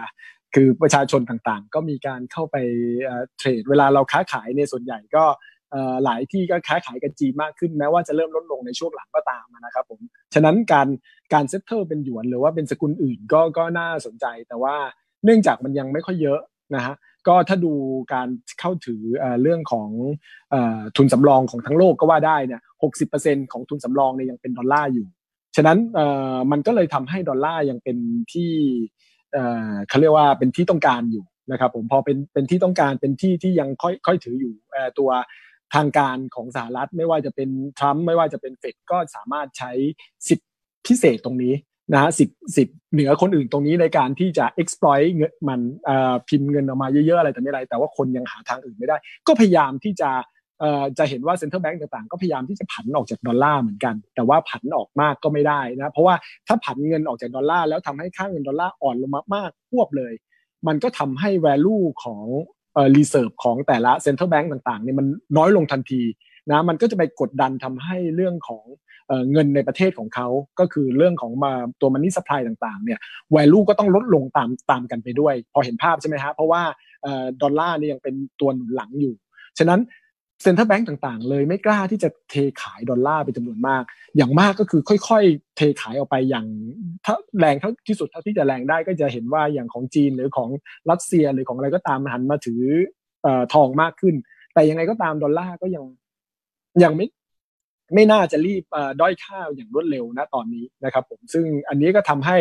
คือประชาชนต่างๆก็มีการเข้าไปเทรดเวลาเราค้าขายเนี่ยส่วนใหญ่ก็หลายที่ก็ค้าขายกับจีนมากขึ้นแม้ว่าจะเริ่มลดลงในช่วงหลังก็ตามนะครับผมฉะนั้นการเซ็ตเทิลเป็นหยวนหรือว่าเป็นสกุลอื่นก็น่าสนใจแต่ว่าเนื่องจากมันยังไม่ค่อยเยอะนะฮะก็ถ้าดูการเข้าถือเรื่องของทุนสำรองของทั้งโลกก็ว่าได้เนี่ย 60% ของทุนสำรองเนี่ยยังเป็นดอลลาร์อยู่ฉะนั้นมันก็เลยทำให้ดอลลาร์ยังเป็นที่เขาเรียกว่าเป็นที่ต้องการอยู่นะครับผมพอเป็นที่ต้องการเป็นที่ยังค่อยถืออยู่ตัวทางการของสหรัฐไม่ว่าจะเป็นทรัมป์ไม่ว่าจะเป็นเฟดก็สามารถใช้สิทธิพิเศษตรงนี้นะฮะสิทธิ์เหนือคนอื่นตรงนี้ในการที่จะ exploit เงินมันพิมพ์เงินออกมาเยอะๆอะไรแต่ไม่ไรแต่ว่าคนยังหาทางอื่นไม่ได้ก็พยายามที่จะเห็นว่าเซ็นทรัลแบงก์ต่างๆก็พยายามที่จะผันออกจากดอลลาร์เหมือนกันแต่ว่าผันออกมากก็ไม่ได้นะเพราะว่าถ้าผันเงินออกจากดอลลาร์แล้วทำให้ค่าเงินดอลลาร์อ่อนลงมากๆควบเลยมันก็ทำให้ value ของreserve ของแต่ละ central bank ต่างๆเนี่ยมันน้อยลงทันทีนะมันก็จะไปกดดันทำให้เรื่องของเงินในประเทศของเขาก็คือเรื่องของตัว money supply ต่างๆเนี่ย value ก็ต้องลดลงตามกันไปด้วยพอเห็นภาพใช่ไหมฮะเพราะว่าดอลลาร์เนี่ยยังเป็นตัวหนุนหลังอยู่ฉะนั้นเซ็นทรัลแบงก์ต่างๆเลยไม่กล้าที่จะเทขายดอลลาร์เป็นจำนวนมากอย่างมากก็คือค่อยๆเทขายออกไปอย่างถ้าแรงเท่าที่สุดเท่าที่จะแรงได้ก็จะเห็นว่าอย่างของจีนหรือของรัสเซียหรือของอะไรก็ตามหันมาถือทองมากขึ้นแต่ยังไงก็ตามดอลลาร์ก็ยังไม่น่าจะรีบด้อยค่าอย่างรวดเร็วนะตอนนี้นะครับผมซึ่งอันนี้ก็ทำให้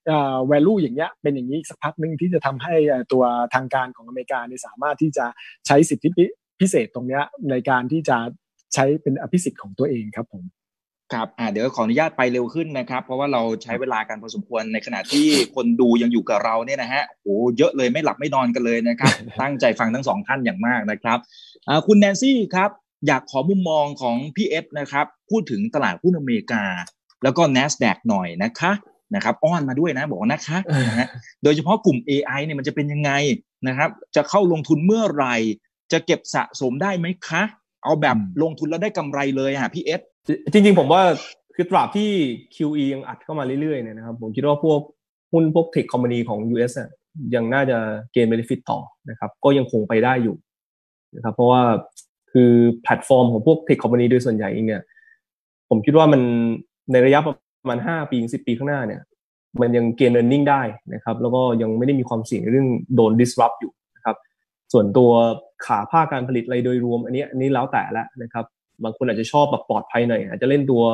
value อย่างเงี้ยเป็นอย่างนี้สักพักนึงที่จะทำให้ตัวทางการของอเมริกาเนี่ยสามารถที่จะใช้สิทธิพิเศษตรงนี้ในการที่จะใช้เป็นอภิสิทธิ์ของตัวเองครับผมครับเดี๋ยวขออนุญาตไปเร็วขึ้นนะครับเพราะว่าเราใช้เวลากันพอสมควรในขณะที่คนดูยังอยู่กับเราเนี่ยนะฮะโอ้เยอะเลยไม่หลับไม่นอนกันเลยนะครับ ตั้งใจฟังทั้งสองท่านอย่างมากนะครับคุณแนนซี่ครับอยากขอมุมมองของพี่เอสนะครับพูดถึงตลาดหุ้นอเมริกาแล้วก็ NASDAQ หน่อยนะครับอ้อนมาด้วยนะบอกนะคะนะฮะโดยเฉพาะกลุ่ม AI เนี่ยมันจะเป็นยังไงนะครับจะเข้าลงทุนเมื่อไหร่จะเก็บสะสมได้ไหมคะเอาแบบลงทุนแล้วได้กำไรเลยพี่เอสจริงๆผมว่าคือตราบที่ QE ยังอัดเข้ามาเรื่อยๆเนี่ยนะครับผมคิดว่าพวกหุ้นพวกเทคคอมพานีของ US อ่ะยังน่าจะเกณฑ์เบเนฟิตต่อนะครับก็ยังคงไปได้อยู่นะครับเพราะว่าคือแพลตฟอร์มของพวกเทคคอมพานีโดยส่วนใหญ่เองเนี่ยผมคิดว่ามันในระยะประมาณ5ปี10ปีข้างหน้าเนี่ยมันยังเกณฑ์ earning ได้นะครับแล้วก็ยังไม่ได้มีความเสี่ยงเรื่องโดน disrupt อยู่นะครับส่วนตัวขาภาคการผลิตอะไรโดยรวมอันนี้แล้วแต่ละนะครับบางคนอาจจะชอบแบบปลอดภัยหน่อยอาจจะเล่นตัว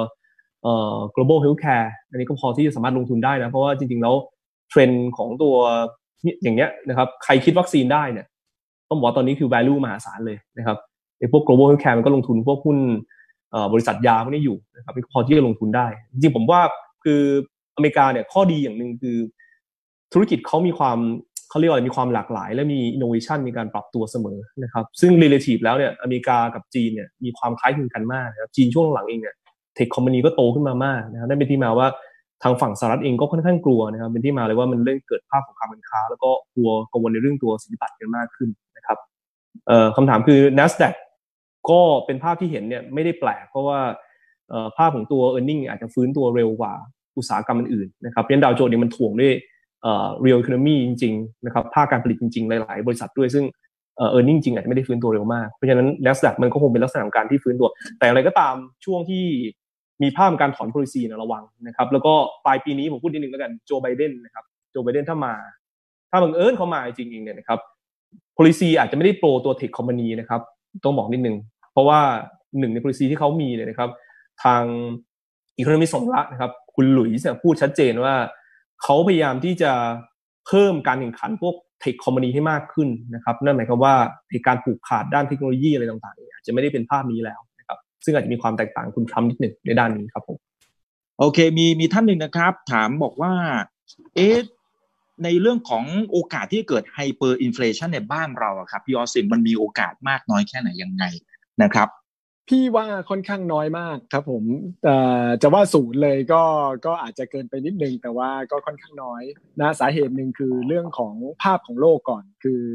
global healthcare อันนี้ก็พอที่จะสามารถลงทุนได้นะเพราะว่าจริงๆแล้วเทรนด์ของตัวอย่างเงี้ยนะครับใครคิดวัคซีนได้เนี่ยต้องบอกตอนนี้คือ value มหาศาลเลยนะครับไอ้พวก global healthcare มันก็ลงทุนพวกหุ้นบริษัทยาพวกนี้อยู่นะครับพอที่จะลงทุนได้จริงๆผมว่าคืออเมริกาเนี่ยข้อดีอย่างนึงคือธุรกิจเขามีความเขาเรียกว่ามีความหลากหลายและมี innovation มีการปรับตัวเสมอนะครับซึ่ง relative แล้วเนี่ยอเมริกากับจีนเนี่ยมีความคล้ายคลึงกันมากนะครับจีนช่วงหลังเองเนี่ยเทคคอมพานีก็โตขึ้นมามากนะครับนั่นเป็นที่มาว่าทางฝั่งสหรัฐเองก็ค่อนข้างกลัวนะครับเป็นที่มาเลยว่ามันเริ่มเกิดภาพของการค้าแล้วก็กลัวกังวลในเรื่องตัวสินทรัพย์กันมากขึ้นนะครับคำถามคือ NASDAQ ก็เป็นภาพที่เห็นเนี่ยไม่ได้แปลกเพราะว่าภาพของตัว earning อาจจะฟื้นตัวเร็วกว่าอุตสาหกรรมอื่นๆนะครับเพราะฉะนั้นดาวโจนส์เนี่ยมันถ่วงด้วยreal economy จริงๆนะครับภาคการผลิตจริงๆหลายๆบริษัทด้วยซึ่งearning จริงอาจจะไม่ได้ฟื้นตัวเร็วมากเพราะฉะนั้น NASDAQ มันก็คงเป็นลักษณะของการที่ฟื้นตัวแต่อะไรก็ตามช่วงที่มีภาพการถอน policy นะระวังนะครับแล้วก็ปลายปีนี้ผมพูดนิดนึงแล้วกันโจไบเดนนะครับโจไบเดนถ้าบังเอิญเขามาจริงๆเนี่ยนะครับ policy อาจจะไม่ได้โปรตัว tech company นะครับต้องบอกนิดนึงเพราะว่าหนึ่งใน policy ที่เขามีเนี่ยนะครับทาง economist ของรัฐนะครับคุณหลุยส์เนี่ยพูดชัดเจนว่าเขาพยายามที่จะเพิ่มการแข่งขันพวกเทคคอมพานีให้มากขึ้นนะครับนั่นหมายความว่าการผูกขาดด้านเทคโนโลยีอะไรต่างๆอาจจะไม่ได้เป็นภาพนี้แล้วนะครับซึ่งอาจจะมีความแตกต่างคุณทรัมป์นิดหนึ่งในด้านนี้ครับผมโอเคมีท่านหนึ่งนะครับถามบอกว่าในเรื่องของโอกาสที่เกิดไฮเปอร์อินเฟลชันในบ้านเราอะครับพี่ออสซินมันมีโอกาสมากน้อยแค่ไหนยังไงนะครับพี่ว่าค่อนข้างน้อยมากครับผมจะว่าศูนย์เลยก็อาจจะเกินไปนิดนึงแต่ว่าก็ค่อนข้างน้อยนะสาเหตุหนึ่งคือเรื่องของภาพของโลกก่อนคือ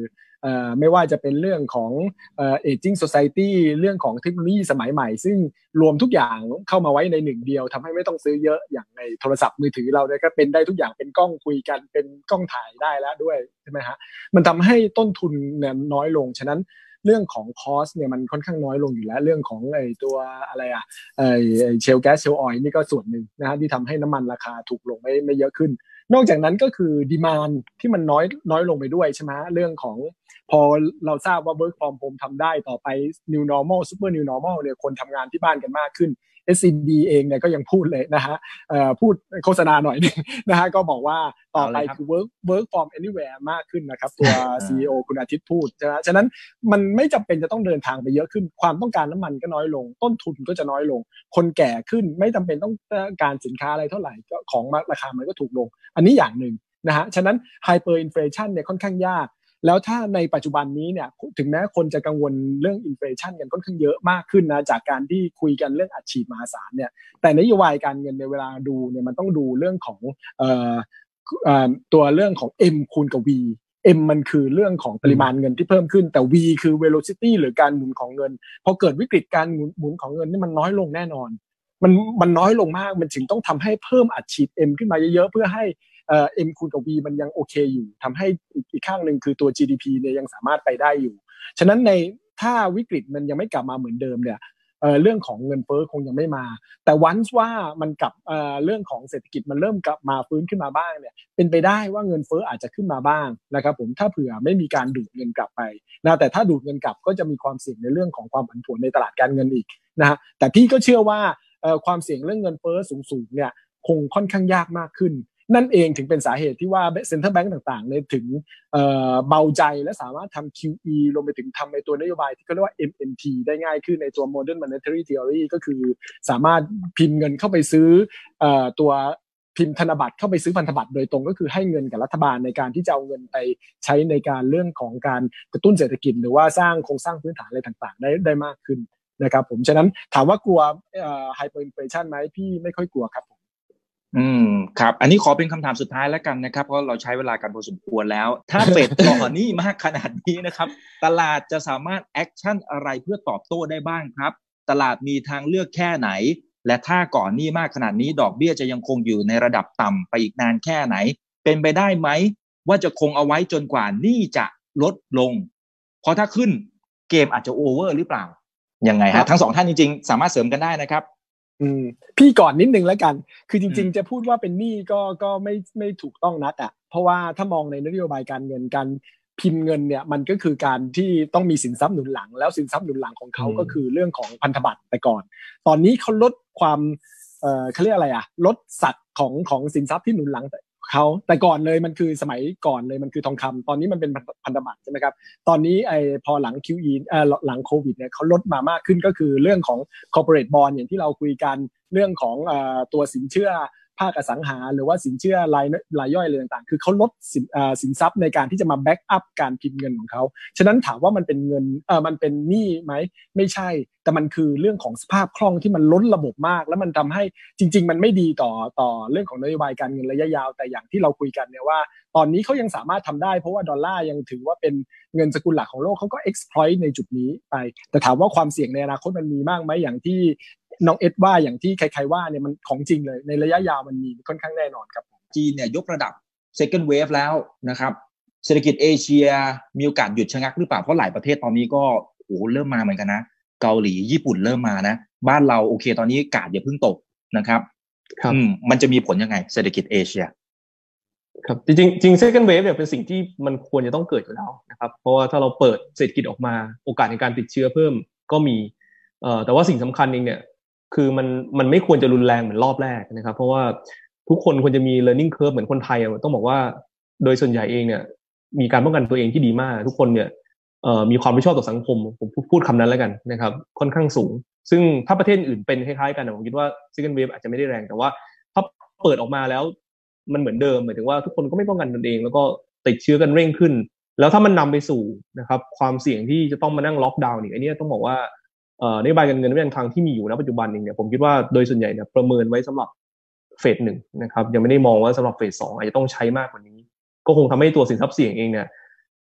ไม่ว่าจะเป็นเรื่องของaging society เรื่องของเทคโนโลยีสมัยใหม่ซึ่งรวมทุกอย่างเข้ามาไว้ในหนึ่งเดียวทำให้ไม่ต้องซื้อเยอะอย่างในโทรศัพท์มือถือเราเนี่ยก็เป็นได้ทุกอย่างเป็นกล้องคุยกันเป็นกล้องถ่ายได้แล้วด้วยใช่ไหมฮะมันทำให้ต้นทุนเนี่ยน้อยลงฉะนั้นเรื่องของคอสเนี่ยมันค่อนข้างน้อยลงอยู่แล้วเรื่องของไอ้ตัวอะไรเชลแก๊สเชลออยล์นี่ก็ส่วนหนึ่งนะฮะที่ทำให้น้ำมันราคาถูกลงไม่เยอะขึ้นนอกจากนั้นก็คือดีมานด์ที่มันน้อยลงไปด้วยใช่ไหมเรื่องของพอเราทราบว่า work from home ทำได้ต่อไป new normal super new normal เนี่ยคนทำงานที่บ้านกันมากขึ้น SCB เองเนี่ยก็ยังพูดเลยนะฮะพูดโฆษณาหน่อยนึงนะฮะก็บอกว่าต่อไปคือ work from anywhere มากขึ้นนะครับตัว CEO คุณอาทิตย์พูดฉะนั้นมันไม่จำเป็นจะต้องเดินทางไปเยอะขึ้นความต้องการน้ำมันก็น้อยลงต้นทุนก็จะน้อยลงคนแก่ขึ้นไม่จำเป็นต้องการสินค้าอะไรเท่าไหร่ก็ของราคามันก็ถูกลงอันนี้อย่างหนึ่งนะฮะฉะนั้น hyper inflation เนี่ยค่อนข้างยากแล้วถ้าในปัจจุบันนี้เนี่ยถึงแม้คนจะกังวลเรื่องอินเฟลชันกันค่อนข้างเยอะมากขึ้นนะจากการที่คุยกันเรื่องอัดฉีดมหาศาลเนี่ยแต่นโยบายการเงินในเวลาดูเนี่ยมันต้องดูเรื่องของตัวเรื่องของ M คูณกับ V M มันคือเรื่องของปริมาณเงินที่เพิ่มขึ้นแต่ V คือ velocity หรือการหมุนของเงินพอเกิดวิกฤตการหมุนของเงินนี่มันน้อยลงแน่นอนมันน้อยลงมากมันถึงต้องทำให้เพิ่มอัดฉีด M ขึ้นมาเยอะๆเพื่อให้M คูณกับ V มันยังโอเคอยู่ทำให้อีกข้างหนึ่งคือตัว GDP เนี่ยยังสามารถไปได้อยู่ฉะนั้นถ้าวิกฤตมันยังไม่กลับมาเหมือนเดิมเนี่ยเรื่องของเงินเฟ้อคงยังไม่มาแต่วันว่ามันกลับเรื่องของเศรษฐกิจมันเริ่มกลับมาฟื้นขึ้นมาบ้างเนี่ยเป็นไปได้ว่าเงินเฟ้ออาจจะขึ้นมาบ้างนะครับผมถ้าเผื่อไม่มีการดูดเงินกลับไปนะแต่ถ้าดูดเงินกลับก็จะมีความเสี่ยงในเรื่องของความผันผวนในตลาดการเงินอีกนะฮะแต่พี่ก็เชื่อว่าความเสี่ยงเรื่องเงินเฟ้อสูงๆเนี่ยคงค่อนข้างยากมากขึ้นนั่นเองถึงเป็นสาเหตุที่ว่าเซ็นทรัลแบงก์ต่างๆเนี่ยถึงเบาใจและสามารถทำ QE รวมไปถึงทำในตัวนโยบายที่เขาเรียกว่า MMT ได้ง่ายขึ้นในตัว Modern Monetary Theory ก็คือสามารถพิมพ์เงินเข้าไปซื้อตัวพิมพ์ธนบัตรเข้าไปซื้อพันธบัตรโดยตรงก็คือให้เงินกับรัฐบาลในการที่จะเอาเงินไปใช้ในการเรื่องของการกระตุ้นเศรษฐกิจหรือว่าสร้างโครงสร้างพื้นฐานอะไรต่างๆได้มากขึ้นนะครับผมฉะนั้นถามว่ากลัวhyperinflation ไหมพี่ไม่ค่อยกลัวครับครับอันนี้ขอเป็นคำถามสุดท้ายแล้วกันนะครับเพราะเราใช้เวลากันพอสมควรแล้วถ้าเฟดก่อนนี่มากขนาดนี้นะครับตลาดจะสามารถแอคชั่นอะไรเพื่อตอบโต้ได้บ้างครับตลาดมีทางเลือกแค่ไหนและถ้าก่อนนี่มากขนาดนี้ดอกเบี้ยจะยังคงอยู่ในระดับต่ำไปอีกนานแค่ไหนเป็นไปได้ไหมว่าจะคงเอาไว้จนกว่านี่จะลดลงเพราะถ้าขึ้นเกมอาจจะโอเวอร์หรือเปล่ายังไงฮะทั้งสองท่านจริงๆสามารถเสริมกันได้นะครับพี่ก่อนนิดนึงแล้วกันคือจริงๆจะพูดว่าเป็นหนี้ก็ไม่ถูกต้องนักอ่ะเพราะว่าถ้ามองในนโยบายการเงินการพิมพ์เงินเนี่ยมันก็คือการที่ต้องมีสินทรัพย์หนุนหลังแล้วสินทรัพย์หนุนหลังของเขาก็คือเรื่องของพันธบัตรแต่ก่อนตอนนี้เขาลดความเขาเรียกอะไรอ่ะลดสัดของสินทรัพย์ที่หนุนหลังเขาแต่ก่อนเลยมันคือสมัยก่อนเลยมันคือทองคำตอนนี้มันเป็นพันธบัตรใช่ไหมครับตอนนี้พอหลัง QE หลังโควิดเนี่ยเขาลดมามากขึ้นก็คือเรื่องของ corporate bond อย่างที่เราคุยกันเรื่องของตัวสินเชื่อภาคอสังหาหรือว่าสินเชื่อรายย่อยอะไรต่างๆคือเขาลดสินทรัพย์ในการที่จะมาแบ็กอัพการพิมพ์เงินของเขาฉะนั้นถามว่ามันเป็นเงินมันเป็นหนี้ไหมไม่ใช่แต่มันคือเรื่องของสภาพคล่องที่มันล้นระบบมากแล้วมันทำให้จริงๆมันไม่ดีต่อเรื่องของนโยบายการเงินระยะยาวแต่อย่างที่เราคุยกันเนี่ยว่าตอนนี้เขายังสามารถทำได้เพราะว่าดอลลาร์ยังถือว่าเป็นเงินสกุลหลักของโลกเขาก็ exploit ในจุดนี้ไปแต่ถามว่าความเสี่ยงในอนาคตมันมีมากไหมอย่างที่น้องเอ็ดว่าอย่างที่ใครๆว่าเนี่ยมันของจริงเลยในระยะยาวมันมีค่อนข้างแน่นอนครับจีนเนี่ยยกระดับ second wave แล้วนะครับเศรษฐกิจเอเชียมีโอกาสหยุดชะงักหรือเปล่าเพราะหลายประเทศตอนนี้ก็เริ่มมาเหมือนกันนะเกาหลีญี่ปุ่นเริ่มมานะบ้านเราโอเคตอนนี้กาดอย่าเพิ่งตกนะครับมันจะมีผลยังไงเศรษฐกิจเอเชียครับจริง second wave เนี่ยเป็นสิ่งที่มันควรจะต้องเกิดอยู่แล้วนะครับเพราะว่าถ้าเราเปิดเศรษฐกิจออกมาโอกาสในการติดเชื้อเพิ่มก็มีแต่ว่าสิ่งสำคัญเองเนี่ยคือมันไม่ควรจะรุนแรงเหมือนรอบแรกนะครับเพราะว่าทุกคนควรจะมี learning curve เหมือนคนไทยต้องบอกว่าโดยส่วนใหญ่เองเนี่ยมีการป้องกันตัวเองที่ดีมากทุกคนเนี่ยมีความรับผิดชอบต่อสังคมผมพูดคำนั้นแล้วกันนะครับค่อนข้างสูงซึ่งถ้าประเทศอื่นเป็นคล้ายๆกันผมคิดว่า second wave อาจจะไม่ได้แรงแต่ว่าถ้าเปิดออกมาแล้วมันเหมือนเดิมหมายถึงว่าทุกคนก็ไม่ป้องกันตนเองแล้วก็ติดเชื้อกันเร่งขึ้นแล้วถ้ามันนำไปสู่นะครับความเสี่ยงที่จะต้องมานั่งล็อกดาวน์อีกอันนี้ต้องบอกว่านโยบายการเงินในทางที่มีอยู่ณปัจจุบันเองเนี่ยผมคิดว่าโดยส่วนใหญ่เนี่ยประเมินไว้สำหรับเฟส1นะครับยังไม่ได้มองว่าสำหรับเฟส2อาจจะต้องใช้มากกว่านี้ก็คงทำให้ตัวสินทรัพย์เสี่ยงเองเนี่ย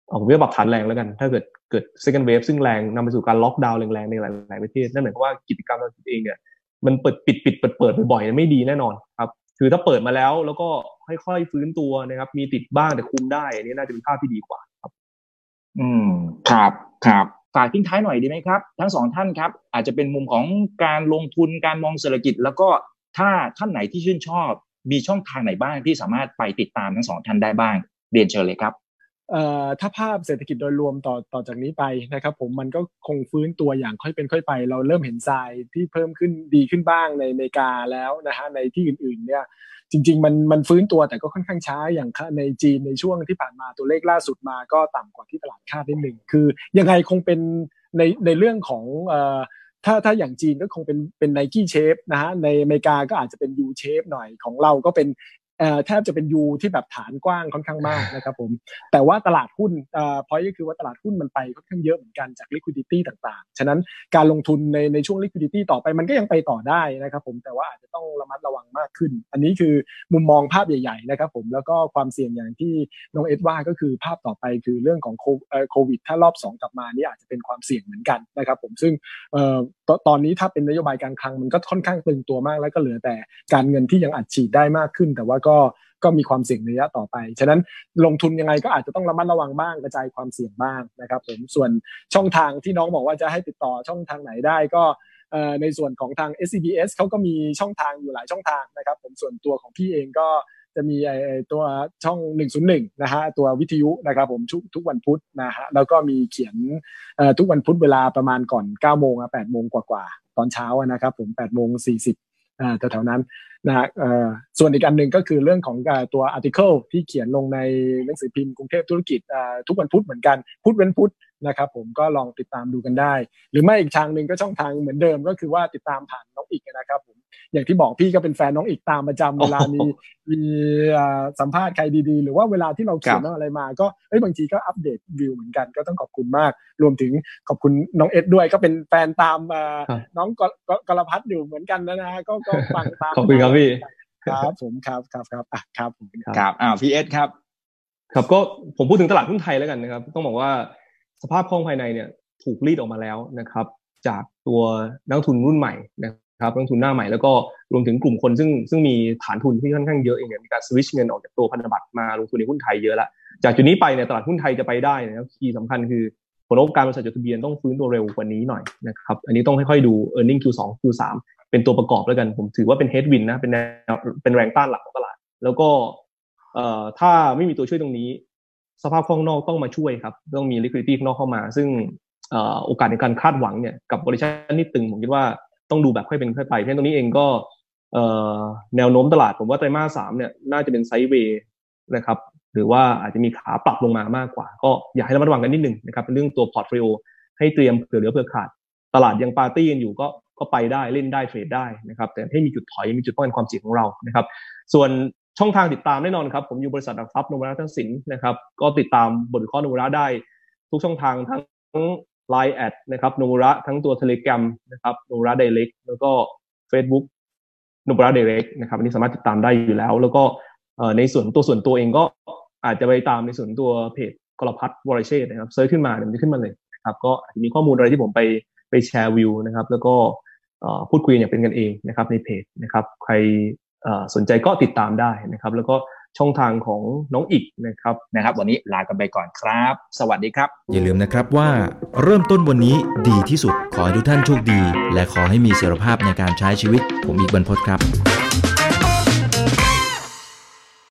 ผมเรียกปรับฐานแรงแล้วกันถ้าเกิด second wave ซึ่งแรงนำไปสู่การล็อกดาวน์แรงๆในหลายประเทศนั่นหมายความว่ากิจกรรมเราเองเนี่ยมันเปิดบ่อยๆไม่ดีแน่นอนครับคือถ้าเปิดมาแล้วก็ค่อยๆฟื้นตัวนะครับมีติดบ้างแต่คุมได้อันนี้น่าจะเป็นภาพที่ดีกว่าครับครับฝากทิ้งท้ายหน่อยดีไหมครับทั้งสองท่านครับอาจจะเป็นมุมของการลงทุนการมองเศรษฐกิจแล้วก็ถ้าท่านไหนที่ชื่นชอบมีช่องทางไหนบ้างที่สามารถไปติดตามทั้งสองท่านได้บ้างเรียนเชิญเลยครับถ้าภาพเศรษฐกิจโดยรวมต่อจากนี้ไปนะครับผมมันก็คงฟื้นตัวอย่างค่อยเป็นค่อยไปเราเริ่มเห็นทรายที่เพิ่มขึ้นดีขึ้นบ้างในอเมริกาแล้วนะฮะในที่อื่นๆเนี่ยจริงๆมันฟื้นตัวแต่ก็ค่อนข้างช้าอย่างในจีนในช่วงที่ผ่านมาตัวเลขล่าสุดมาก็ต่ำกว่าที่ตลาดคาดนิดนึงคือยังไงคงเป็นในเรื่องของถ้าอย่างจีนก็คงเป็น Nike shape นะฮะในอเมริกาก็อาจจะเป็น U shape หน่อยของเราก็เป็นแทบจะเป็น U ที่แบบฐานกว้างค่อนข้างมากนะครับผมแต่ว่าตลาดหุ้นpoint ก็คือว่าตลาดหุ้นมันไปค่อนข้างเยอะเหมือนกันจาก liquidity ต่างๆฉะนั้นการลงทุนในช่วง liquidity ต่อไปมันก็ยังไปต่อได้นะครับผมแต่ว่าอาจจะต้องระมัดระวังมากขึ้นอันนี้คือมุมมองภาพใหญ่ๆนะครับผมแล้วก็ความเสี่ยงอย่างที่น้องเอ็ดว่าก็คือภาพต่อไปคือเรื่องของโควิดถ้ารอบ2กลับมานี่อาจจะเป็นความเสี่ยงเหมือนกันนะครับผมซึ่งตอนนี้ถ้าเป็นนโยบายการคลังมันก็ค่อนข้างตึงตัวมากแล้วก็เหลือแต่การเงินที่ยังอัดฉีดได้มากขึ้นแต่ว่าก็มีความเสี่ยงในระยะต่อไปฉะนั้นลงทุนยังไงก็อาจจะต้องระมัดระวังบ้างกระจายความเสี่ยงบ้างนะครับผมส่วนช่องทางที่น้องบอกว่าจะให้ติดต่อช่องทางไหนได้ก็ในส่วนของทาง SCBS เขาก็มีช่องทางอยู่หลายช่องทางนะครับผมส่วนตัวของพี่เองก็จะมีตัวช่อง101นะฮะตัววิทยุนะครับผมทุกวันพุธนะฮะแล้วก็มีเขียนทุกวันพุธเวลาประมาณก่อน 9 โมง 8 โมงกว่าๆตอนเช้านะครับผม 8 โมง 40แถวๆนั้นนะส่วนอีกอันหนึ่งก็คือเรื่องของตัว article ที่เขียนลงในหนังสือพิมพ์กรุงเทพธุรกิจทุกวันพุธเหมือนกันพุธเว้นพุธนะครับผมก็ลองติดตามดูกันได้หรือไม่อีกทางหนึ่งก็ช่องทางเหมือนเดิมก็คือว่าติดตามผ่านน้องอีกนะครับผมอย่างที่บอกพี่ก็เป็นแฟนน้องอีกตามประจำเวลามีสัมภาษณ์ใครดีๆหรือว่าเวลาที่เราเขียนอะไรมาก็บางทีก็อัปเดตวิวเหมือนกันก็ต้องขอบคุณมากรวมถึงขอบคุณน้องเอ็ดด้วยก็เป็นแฟนตามน้องกรพัฒน์อยู่เหมือนกันนะก็ฟังตามขอบคุณครับพี่ครับผมครับครับผมครับพี่เอ็ดครับก็ผมพูดถึงตลาดหุ้นไทยแล้วกันนะครับต้องบอกว่าสภาพคล่องภายในเนี่ยถูกรีดออกมาแล้วนะครับจากตัวนักทุนรุ่นใหม่นะครับนักทุนหน้าใหม่แล้วก็รวมถึงกลุ่มคนซึ่งมีฐานทุนที่ค่อนข้างเยอะเองเนี่ยมีการสวิชเงินออกจากตัวพันธบัตรมาลงทุนในหุ้นไทยเยอะละจากจุดนี้ไปเนี่ยตลาดหุ้นไทยจะไปได้นะครับคีย์สำคัญคือผลประกอบการบริษัทจดทะเบียนต้องฟื้นตัวเร็วกว่านี้หน่อยนะครับอันนี้ต้องค่อยๆดู earning Q2 Q3 เป็นตัวประกอบแล้วกันผมถือว่าเป็น headwind นะเป็นแรงต้านหลักของตลาดแล้วก็ถ้าไม่มีตัวช่วยตรงนี้สภาพคล่องนอกต้องมาช่วยครับต้องมี liquidity นอกเข้ามาซึ่งโอกาสในการคาดหวังเนี่ยกับ valuation นี่ตึงผมคิดว่าต้องดูแบบค่อยเป็นค่อยไปเพราะตรงนี้เองก็แนวโน้มตลาดผมว่าไตรมาส 3เนี่ยน่าจะเป็นไซด์เวย์นะครับหรือว่าอาจจะมีขาปรับลงมามากกว่าก็อยากให้ระมัดระวังกันนิดนึงนะครับเป็นเรื่องตัว portfolio ให้เตรียมเผื่อเหลือเผื่อขาดตลาดยังปาร์ตี้กันอยู่ก็ไปได้เล่นได้เทรดได้นะครับแต่ให้มีจุดถอยมีจุดป้องกันความเสี่ยงของเรานะครับส่วนช่องทางติดตามแน่นอนครับผมอยู่บริษัทหลักทรัพย์โนมุระทั้งสินนะครับก็ติดตามบทวิเคราะห์โนมุระได้ทุกช่องทางทั้ง Line แอดนะครับโนมุระทั้งตัว Telegram นะครับโนมุระ Direct แล้วก็ Facebook โนมุระ Direct นะครับอันนี้สามารถติดตามได้อยู่แล้วแล้วก็ในส่วนตัวเองก็อาจจะไปตามในส่วนตัวเพจกรพัฒน์วรเชษฐ์นะครับเซิร์ชขึ้นมามันจะขึ้นมาเลยนะครับก็อาจจะมีข้อมูลอะไรที่ผมไปแชร์วิวนะครับแล้วก็พูดคุยอย่างเป็นกันเองนะครับในเพจนะครับใครสนใจก็ติดตามได้นะครับแล้วก็ช่องทางของน้องอีกนะครับวันนี้ลากันไปก่อนครับสวัสดีครับอย่าลืมนะครับว่าเริ่มต้นวันนี้ดีที่สุดขอให้ทุกท่านโชคดีและขอให้มีเสรีภาพในการใช้ชีวิตผมอีกบรรพตครับ